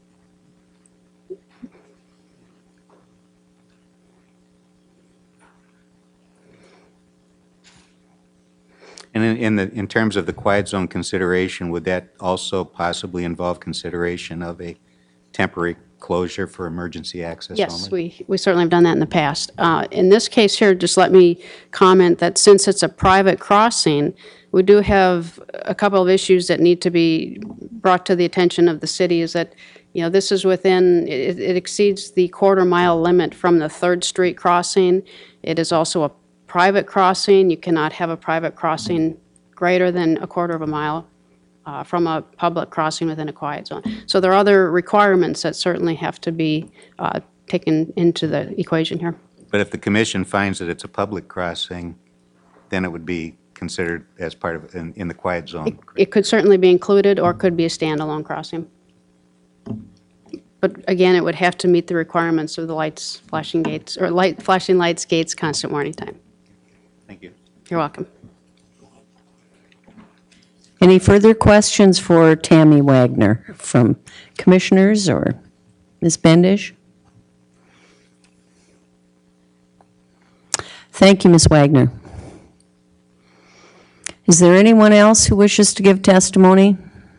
And in terms of the quiet zone consideration, would that also possibly involve consideration of a temporary closure for emergency access Yes, only? we certainly have done that in the past. In this case here, just let me comment that since it's a private crossing, we do have a couple of issues that need to be brought to the attention of the city, is that, you know, this is within, it exceeds the quarter-mile limit from the 3rd Street crossing. It is also a private crossing. You cannot have a private crossing greater than a quarter of a mile from a public crossing within a quiet zone. So there are other requirements that certainly have to be taken into the equation here. But if the commission finds that it's a public crossing, then it would be considered as part of, in the quiet zone. It could certainly be included or could be a standalone crossing. But again, it would have to meet the requirements of the lights, flashing gates, or flashing lights, gates, constant warning time. Thank you. You're welcome. Any further questions for Tammy Wagner from commissioners or Ms. Bendish? Thank you, Ms. Wagner. Is there anyone else who wishes to give testimony?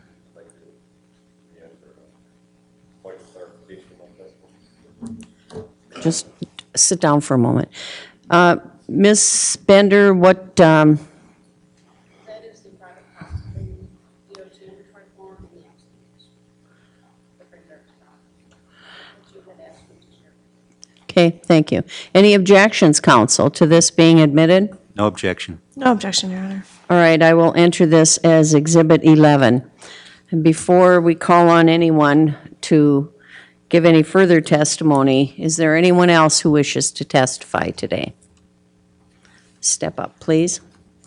Just sit down for a moment. Ms. Bender, what, That is the private property, DOT number 24, and the okay, thank you. Any objections, counsel, to this being admitted? No objection. No objection, Your Honor. All right, I will enter this as Exhibit 11. And before we call on anyone to give any further testimony, is there anyone else who wishes to testify today? Step up, please.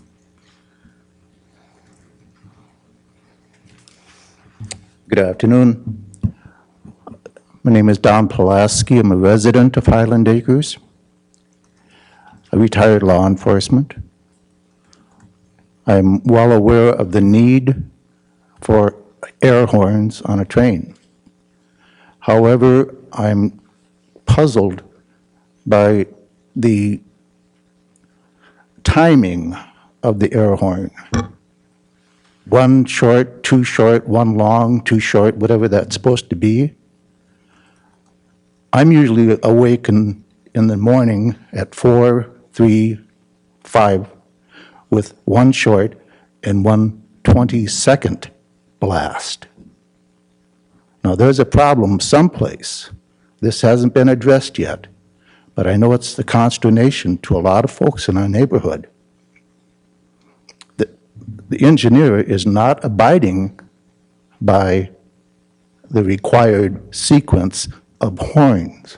Good afternoon. My name is Don Pulaski. I'm a resident of Highland Acres, a retired law enforcement. I'm well aware of the need for air horns on a train. However, I'm puzzled by the timing of the air horn. One short, two short, one long, two short, whatever that's supposed to be. I'm usually awakened in the morning at 4, 3, 5 with one short and one 20-second blast. Now, there's a problem someplace This hasn't been addressed yet, but I know it's the consternation to a lot of folks in our neighborhood. The engineer is not abiding by the required sequence of horns.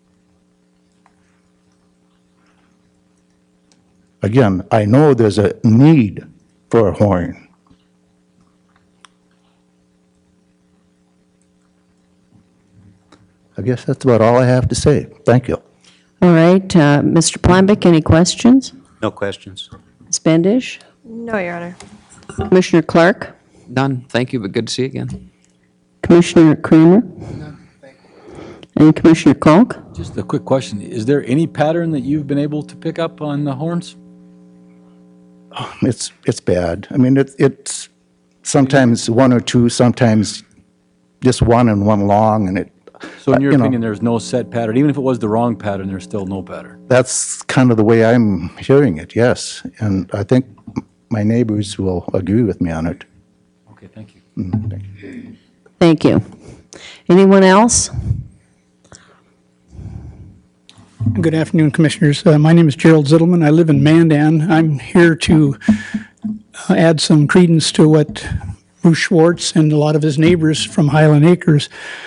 Again, I know there's a need for a horn. I guess that's about all I have to say. Thank you. All right, Mr. Plambic, any questions? No questions. Ms. Bendish? No, Your Honor. Commissioner Clark? None, thank you, but good to see you again. Commissioner Kramer? And Commissioner Kalk? Just a quick question. Is there any pattern that you've been able to pick up on the horns? It's bad. I mean, it's sometimes one or two, sometimes just one and one long, and it. So in your you know, opinion, there's no set pattern? Even if it was the wrong pattern, there's still no pattern? That's kind of the way I'm hearing it, yes. And I think my neighbors will agree with me on it. Okay, thank you. Thank you. Thank you. Anyone else? Good afternoon, Commissioners. My name is Gerald Zittelman. I live in Mandan. I'm here to add some credence to what Bruce Schwartz and a lot of his neighbors from Highland Acres.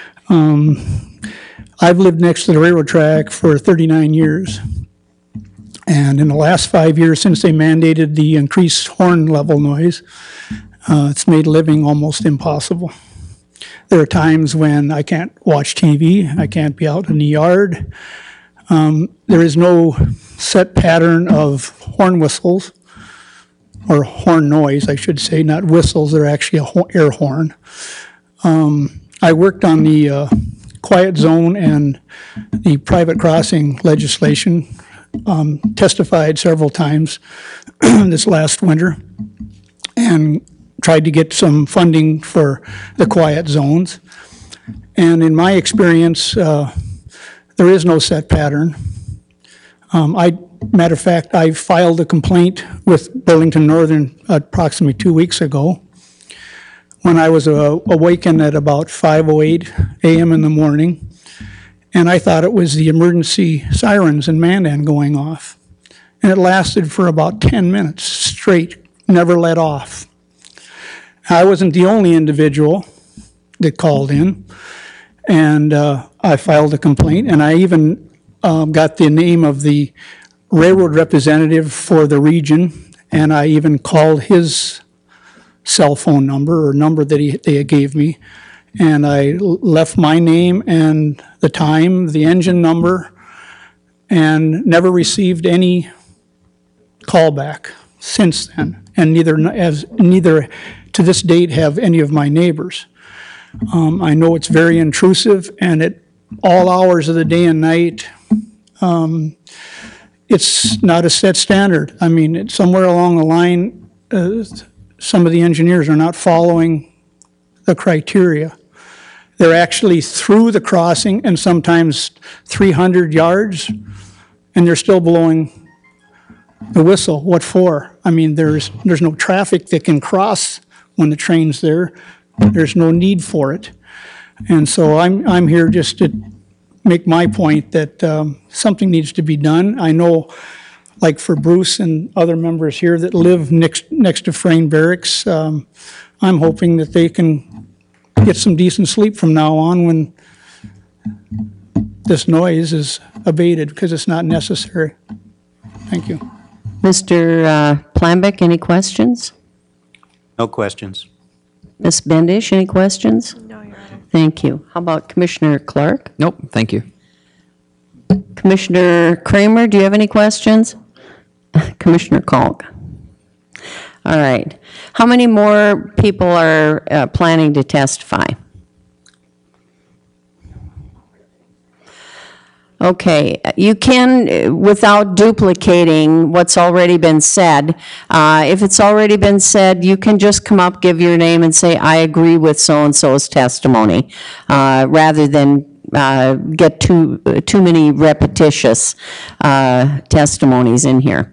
I've lived next to the railroad track for 39 years. And in the last 5 years, since they mandated the increased horn level noise, it's made living almost impossible. There are times when I can't watch TV, I can't be out in the yard. There is no set pattern of horn whistles, or horn noise, I should say, not whistles, they're actually an air horn. I worked on the quiet zone and the private crossing legislation, testified several times this last winter, and tried to get some funding for the quiet zones. And in my experience, there is no set pattern. Matter of fact, I filed a complaint with Burlington Northern approximately 2 weeks ago when I was awakened at about 5:08 a.m. in the morning, and I thought it was the emergency sirens in Mandan going off. And it lasted for about 10 minutes straight, never let off. I wasn't the only individual that called in, and I filed a complaint, and I even got the name of the railroad representative for the region, and I even called his cell phone number, or number that they gave me, and I left my name and the time, the engine number, and never received any callback since then, and neither to this date have any of my neighbors. I know it's very intrusive, and at all hours of the day and night, it's not a set standard. I mean, somewhere along the line, some of the engineers are not following the criteria. They're actually through the crossing and sometimes 300 yards, and they're still blowing the whistle. What for? I mean, there's no traffic that can cross when the train's there. There's no need for it. And so I'm here just to make my point that something needs to be done. I know, like for Bruce and other members here that live next to Frayne Barracks, I'm hoping that they can get some decent sleep from now on when this noise is abated, because it's not necessary. Thank you. Mr. Plambic, any questions? No questions. Ms. Bendish, any questions? No, Your Honor. Thank you. How about Commissioner Clark? Nope, thank you. Commissioner Kramer, do you have any questions? Commissioner Kalk? All right. How many more people are planning to testify? Okay, you can, without duplicating what's already been said, if it's already been said, you can just come up, give your name, and say, I agree with so-and-so's testimony, rather than get too many repetitious testimonies in here.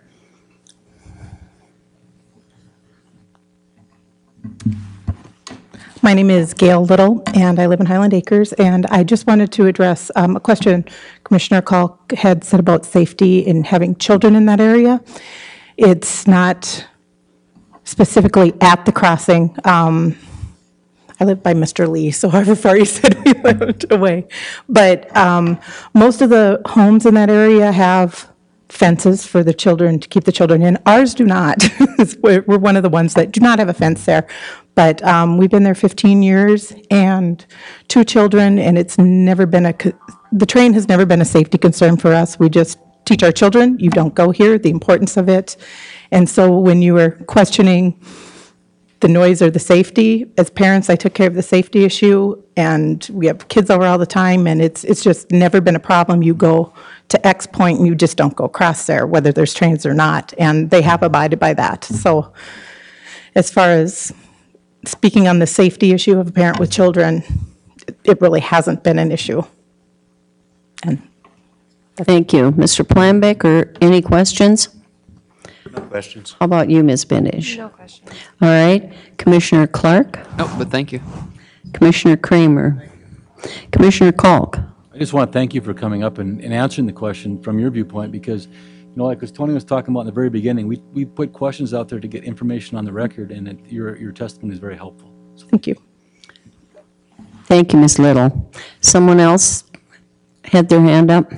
My name is Gail Little, and I live in Highland Acres, and I just wanted to address a question Commissioner Kalk had said about safety in having children in that area. It's not specifically at the crossing. I live by Mr. Lee, so however far you said we lived away. But most of the homes in that area have fences for the children, to keep the children in. Ours do not. We're one of the ones that do not have a fence there. But we've been there 15 years and 2 children, and it's never been the train has never been a safety concern for us. We just teach our children, you don't go here, the importance of it. And so when you were questioning the noise or the safety, as parents, I took care of the safety issue, and we have kids over all the time, and it's just never been a problem. You go to X point and you just don't go across there, whether there's trains or not, and they have abided by that. So as far as speaking on the safety issue of a parent with children, it really hasn't been an issue. And Thank you. Mr. Planbeck, or any questions? No questions. How about you, Ms. Bendish? No questions. All right. Commissioner Clark? No, but thank you. Commissioner Kramer? Commissioner Kalk? I just want to thank you for coming up and answering the question from your viewpoint, because, you know, like as Tony was talking about in the very beginning, we put questions out there to get information on the record, and your testimony is very helpful. So thank you. Thank you, Ms. Little. Someone else had their hand up?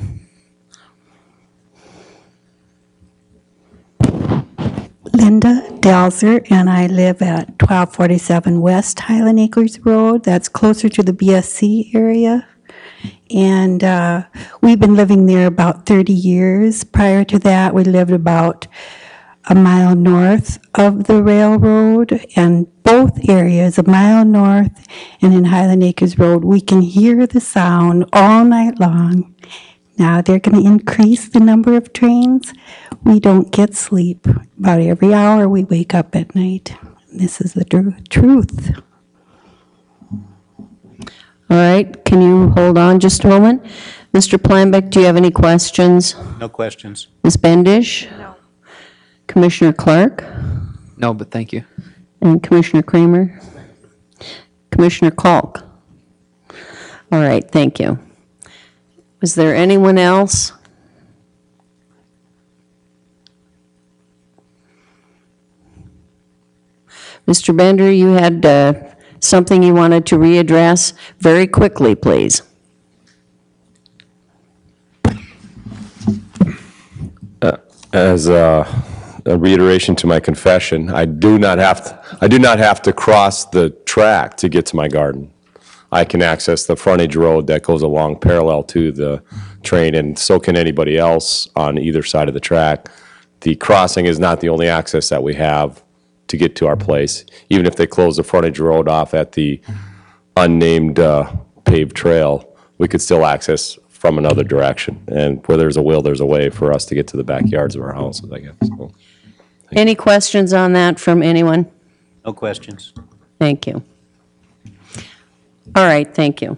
Linda Dalzer, and I live at 1247 West Highland Acres Road. That's closer to the BSC area. And we've been living there about 30 years. Prior to that, we lived about a mile north of the railroad, and both areas, a mile north and in Highland Acres Road, we can hear the sound all night long. Now they're going to increase the number of trains. We don't get sleep. About every hour we wake up at night. This is the truth. All right. Can you hold on just a moment? Mr. Planbeck, do you have any questions? No questions. Ms. Bendish? No. Commissioner Clark? No, but thank you. And Commissioner Kramer? Commissioner Kalk? All right, thank you. Was there anyone else? Mr. Bender, you had something you wanted to readdress very quickly, please. As a reiteration to my confession, I do not have to cross the track to get to my garden. I can access the frontage road that goes along parallel to the train, and so can anybody else on either side of the track. The crossing is not the only access that we have to get to our place. Even if they close the frontage road off at the unnamed paved trail, we could still access from another direction. And where there's a will, there's a way for us to get to the backyards of our houses, I guess. So, Any questions on that from anyone? No questions. Thank you. All right, thank you.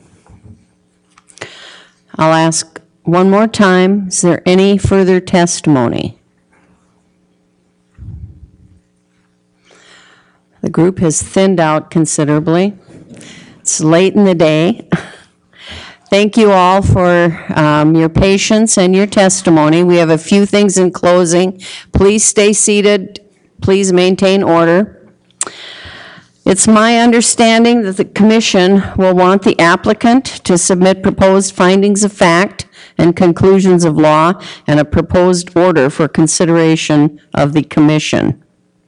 I'll ask one more time, is there any further testimony? The group has thinned out considerably. It's late in the day. Thank you all for your patience and your testimony. We have a few things in closing. Please stay seated. Please maintain order. It's my understanding that the commission will want the applicant to submit proposed findings of fact and conclusions of law and a proposed order for consideration of the commission.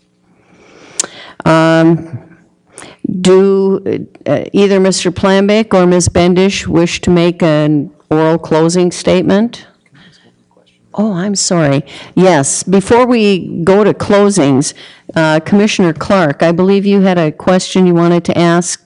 Do either Mr. Planbeck or Ms. Bendish wish to make an oral closing statement? Oh, I'm sorry. Yes, before we go to closings, Commissioner Clark, I believe you had a question you wanted to ask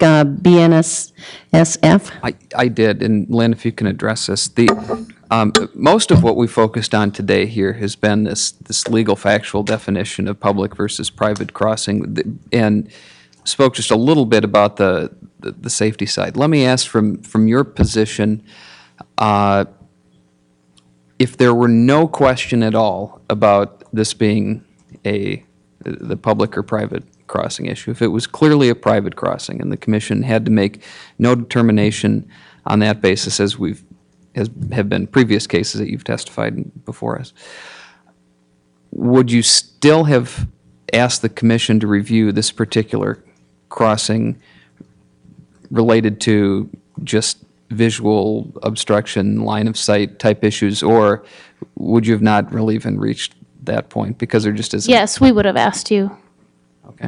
BNSF? I did, and Lynn, if you can address this. Most of what we focused on today here has been this legal factual definition of public versus private crossing, and spoke just a little bit about the safety side. Let me ask from your position, if there were no question at all about this being the public or private crossing issue. If it was clearly a private crossing and the commission had to make no determination on that basis, as have been previous cases that you've testified before us, would you still have asked the commission to review this particular crossing related to just visual obstruction, line of sight type issues, or would you have not really even reached that point because there just isn't? Yes, we would have asked you. Okay.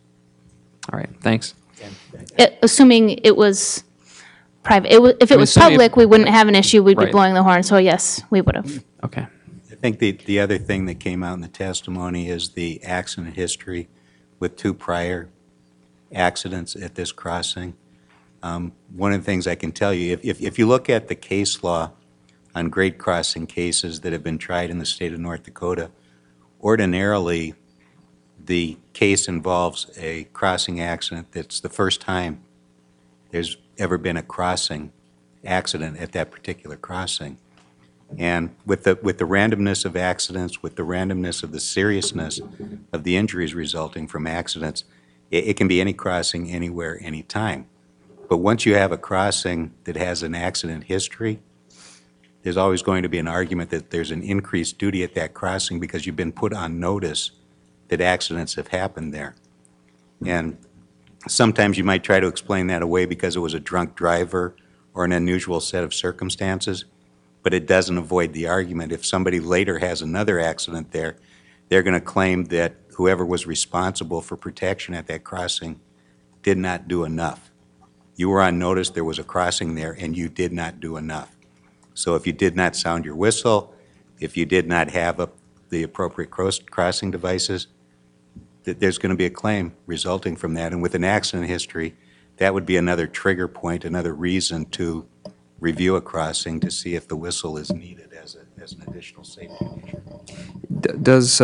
All right, thanks. Assuming it was private. If it was assuming public, we wouldn't have an issue. We'd be Right. blowing the horn. So yes, we would have. Okay. I think the other thing that came out in the testimony is the accident history with 2 prior accidents at this crossing. One of the things I can tell you, if you look at the case law on grade crossing cases that have been tried in the state of North Dakota, ordinarily the case involves a crossing accident that's the first time there's ever been a crossing accident at that particular crossing. And with the randomness of accidents, with the randomness of the seriousness of the injuries resulting from accidents, it can be any crossing, anywhere, anytime. But once you have a crossing that has an accident history, there's always going to be an argument that there's an increased duty at that crossing because you've been put on notice that accidents have happened there. And sometimes you might try to explain that away because it was a drunk driver or an unusual set of circumstances, but it doesn't avoid the argument. If somebody later has another accident there, they're going to claim that whoever was responsible for protection at that crossing did not do enough. You were on notice there was a crossing there and you did not do enough. So if you did not sound your whistle, if you did not have the appropriate crossing devices, there's going to be a claim resulting from that. And with an accident history, that would be another trigger point, another reason to review a crossing to see if the whistle is needed as an additional safety measure. Does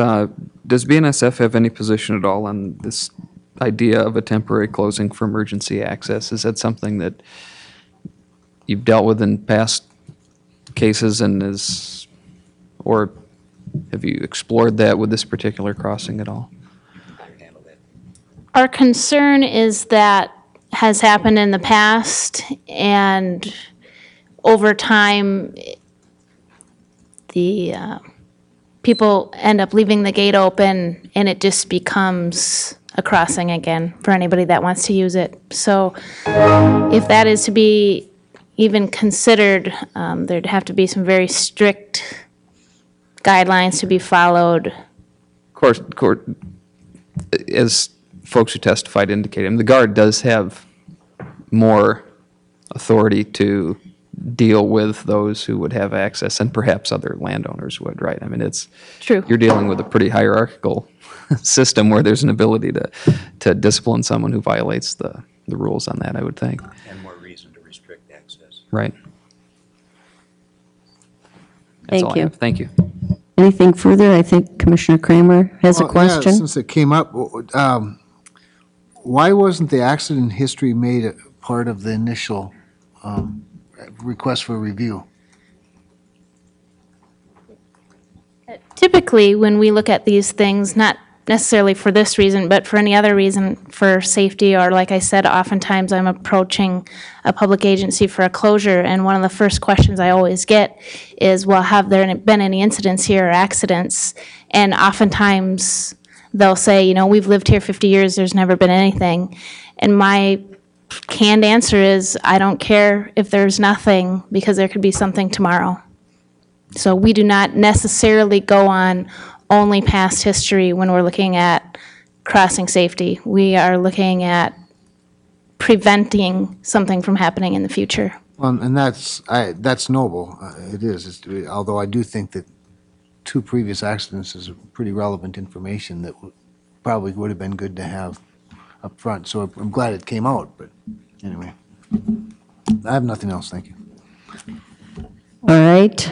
BNSF have any position at all on this idea of a temporary closing for emergency access? Is that something that you've dealt with in past cases or have you explored that with this particular crossing at all? Our concern is that has happened in the past, and over time, the people end up leaving the gate open, and it just becomes a crossing again for anybody that wants to use it. So if that is to be even considered, there'd have to be some very strict guidelines to be followed. Of course, as folks who testified indicated, the Guard does have more authority to deal with those who would have access and perhaps other landowners would, right? I mean, it's true. You're dealing with a pretty hierarchical system where there's an ability to discipline someone who violates the rules on that, I would think. And more reason to restrict access. Right. That's all I Thank you. have. Thank you. Anything further? I think Commissioner Kramer has a Well, yeah, question. since it came up, why wasn't the accident history made a part of the initial request for review? Typically, when we look at these things, not necessarily for this reason, but for any other reason, for safety, or like I said, oftentimes I'm approaching a public agency for a closure, and one of the first questions I always get is, well, have there been any incidents here or accidents? And oftentimes they'll say, you know, we've lived here 50 years, there's never been anything. And my canned answer is, I don't care if there's nothing, because there could be something tomorrow. So we do not necessarily go on only past history when we're looking at crossing safety. We are looking at preventing something from happening in the future. Well, and that's noble. It is. Although I do think that 2 previous accidents is pretty relevant information that probably would have been good to have up front. So I'm glad it came out, but anyway. I have nothing else, thank you. All right.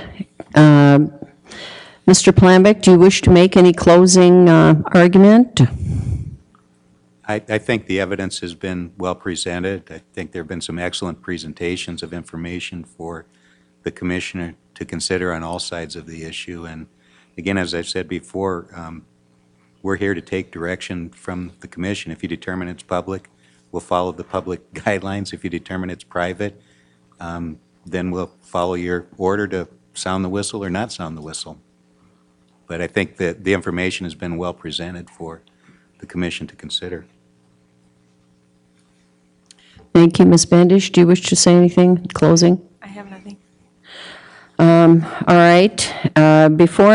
Mr. Plambeck, do you wish to make any closing argument? I think the evidence has been well presented. I think there have been some excellent presentations of information for the commissioner to consider on all sides of the issue. And again, as I've said before, we're here to take direction from the commission. If you determine it's public, we'll follow the public guidelines. If you determine it's private, then we'll follow your order to sound the whistle or not sound the whistle. But I think that the information has been well presented for the commission to consider. Thank you, Ms. Bendish. Do you wish to say anything, closing? I have nothing. All right. Before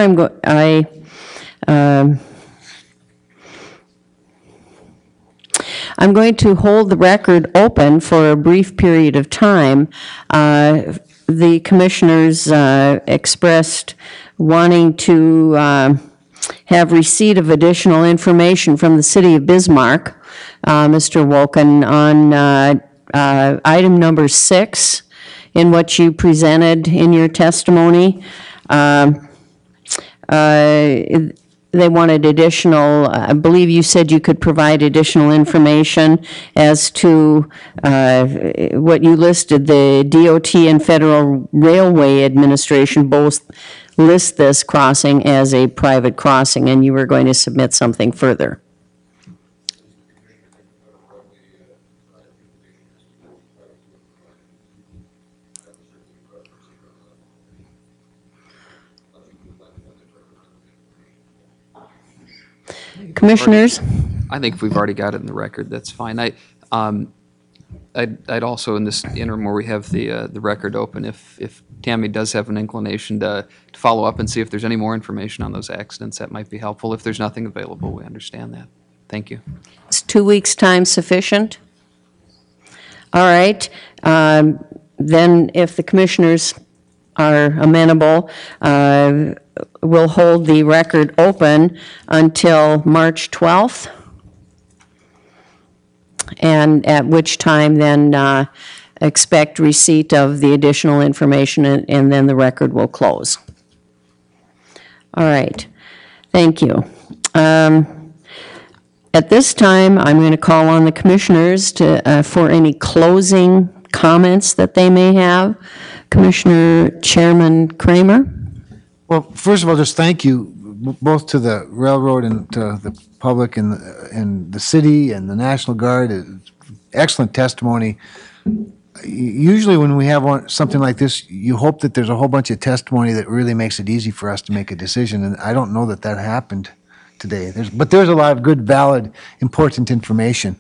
I'm going to hold the record open for a brief period of time. The commissioners expressed wanting to have receipt of additional information from the city of Bismarck, Mr. Wolken, on item number 6 in what you presented in your testimony. They wanted additional, I believe you said you could provide additional information as to what you listed. The DOT and Federal Railway Administration both list this crossing as a private crossing, and you were going to submit something further. Commissioners? I think if we've already got it in the record, that's fine. I'd also, in this interim where we have the record open, if Tammy does have an inclination to follow up and see if there's any more information on those accidents, that might be helpful. If there's nothing available, we understand that. Thank you. Is 2 weeks' time sufficient? All right. Then if the commissioners are amenable, we'll hold the record open until March 12th, and at which time then expect receipt of the additional information, and then the record will close. All right. Thank you. At this time, I'm going to call on the commissioners to for any closing comments that they may have. Commissioner Chairman Kramer. Well, first of all, just thank you both to the railroad and to the public and the city and the National Guard. Excellent testimony. Usually when we have something like this, you hope that there's a whole bunch of testimony that really makes it easy for us to make a decision, and I don't know that that happened today. But there's a lot of good, valid, important information.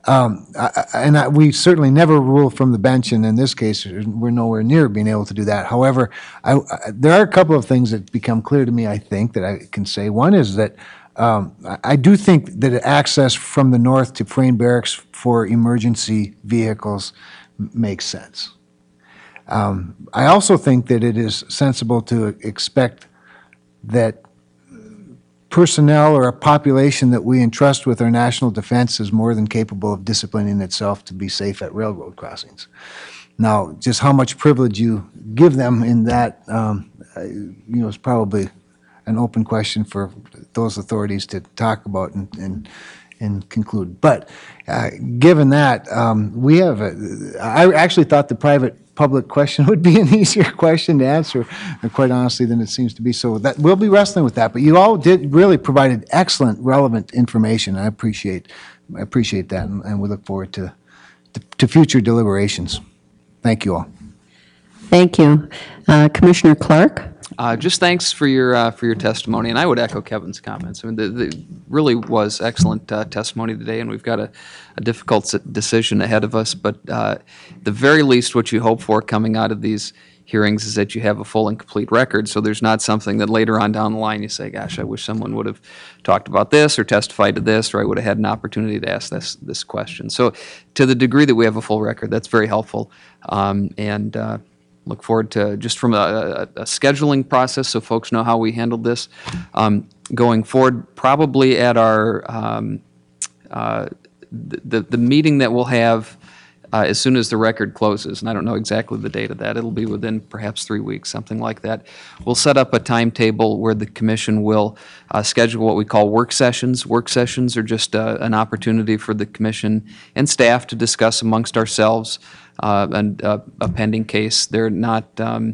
We certainly never rule from the bench, and in this case, we're nowhere near being able to do that. However, there are a couple of things that become clear to me, I think, that I can say. One is that I do think that access from the north to Frayne Barracks for emergency vehicles makes sense. I also think that it is sensible to expect that personnel or a population that we entrust with our national defense is more than capable of disciplining itself to be safe at railroad crossings. Now, just how much privilege you give them in that, is probably an open question for those authorities to talk about and conclude. But given that, I actually thought the private-public question would be an easier question to answer, quite honestly, than it seems to be. So that we'll be wrestling with that. But you all really provided excellent, relevant information. I appreciate that, and we look forward to future deliberations. Thank you all. Thank you. Commissioner Clark? Just thanks for your testimony, and I would echo Kevin's comments. I mean, the really was excellent testimony today, and we've got a difficult decision ahead of us. But the very least, what you hope for coming out of these hearings is that you have a full and complete record, so there's not something that later on down the line you say, gosh, I wish someone would have talked about this or testified to this, or I would have had an opportunity to ask this question. So to the degree that we have a full record, that's very helpful. Look forward to, just from a scheduling process so folks know how we handled this, going forward, probably at our, the meeting that we'll have as soon as the record closes, and I don't know exactly the date of that, it'll be within perhaps 3 weeks, something like that. We'll set up a timetable where the commission will schedule what we call work sessions. Work sessions are just an opportunity for the commission and staff to discuss amongst ourselves and a pending case. They're not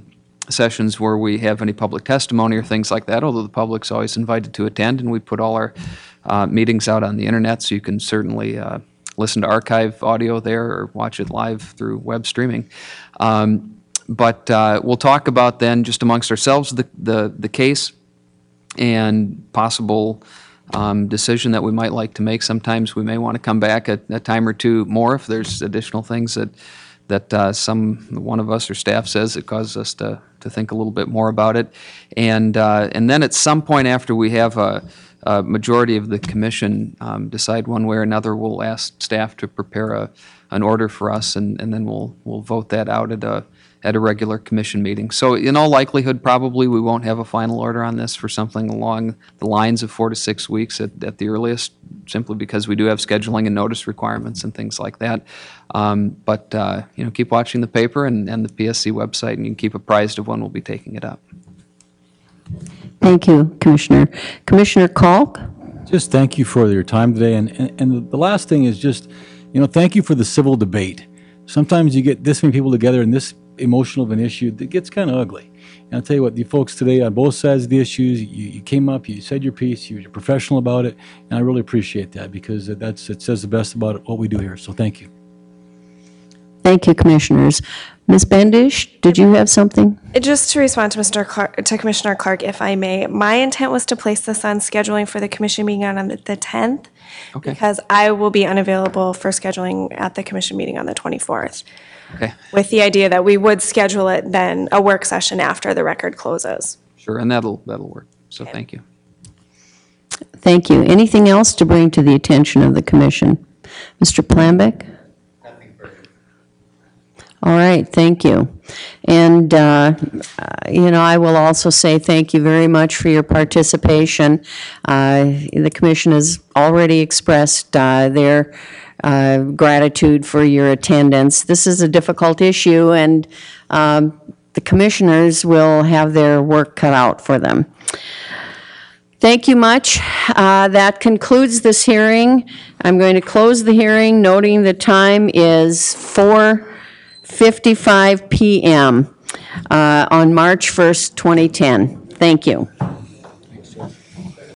sessions where we have any public testimony or things like that, although the public's always invited to attend, and we put all our meetings out on the internet, so you can certainly listen to archive audio there or watch it live through web streaming. But we'll talk about then, just amongst ourselves, the case and possible decision that we might like to make. Sometimes we may want to come back a time or two more if there's additional things that one of us or staff says it causes us to think a little bit more about it. And then at some point after we have a majority of the commission decide one way or another, we'll ask staff to prepare an order for us, and then we'll vote that out at a regular commission meeting. So in all likelihood, probably we won't have a final order on this for something along the lines of 4 to 6 weeks at the earliest, simply because we do have scheduling and notice requirements and things like that. But keep watching the paper and the PSC website, and you can keep apprised of when we'll be taking it up. Thank you, Commissioner. Commissioner Kalk? Just thank you for your time today. And the last thing is just, thank you for the civil debate. Sometimes you get this many people together and this emotional of an issue that gets kind of ugly. And I'll tell you what, you folks today on both sides of the issues, you came up, you said your piece, you're professional about it, and I really appreciate that, because it says the best about what we do here. So thank you. Thank you, Commissioners. Ms. Bendish, did you have something? Just to respond to Commissioner Clark, if I may, my intent was to place this on scheduling for the commission meeting on the 10th, Okay. because I will be unavailable for scheduling at the commission meeting on the 24th. Okay. With the idea that we would schedule it then a work session after the record closes. Sure, and that'll work. So thank you. Thank you. Anything else to bring to the attention of the commission? Mr. Plambeck? All right, thank you. And, I will also say thank you very much for your participation. The commission has already expressed their gratitude for your attendance. This is a difficult issue, and the commissioners will have their work cut out for them. Thank you much. That concludes this hearing. I'm going to close the hearing, noting the time is 4:55 p.m. On March 1st, 2010. Thank you.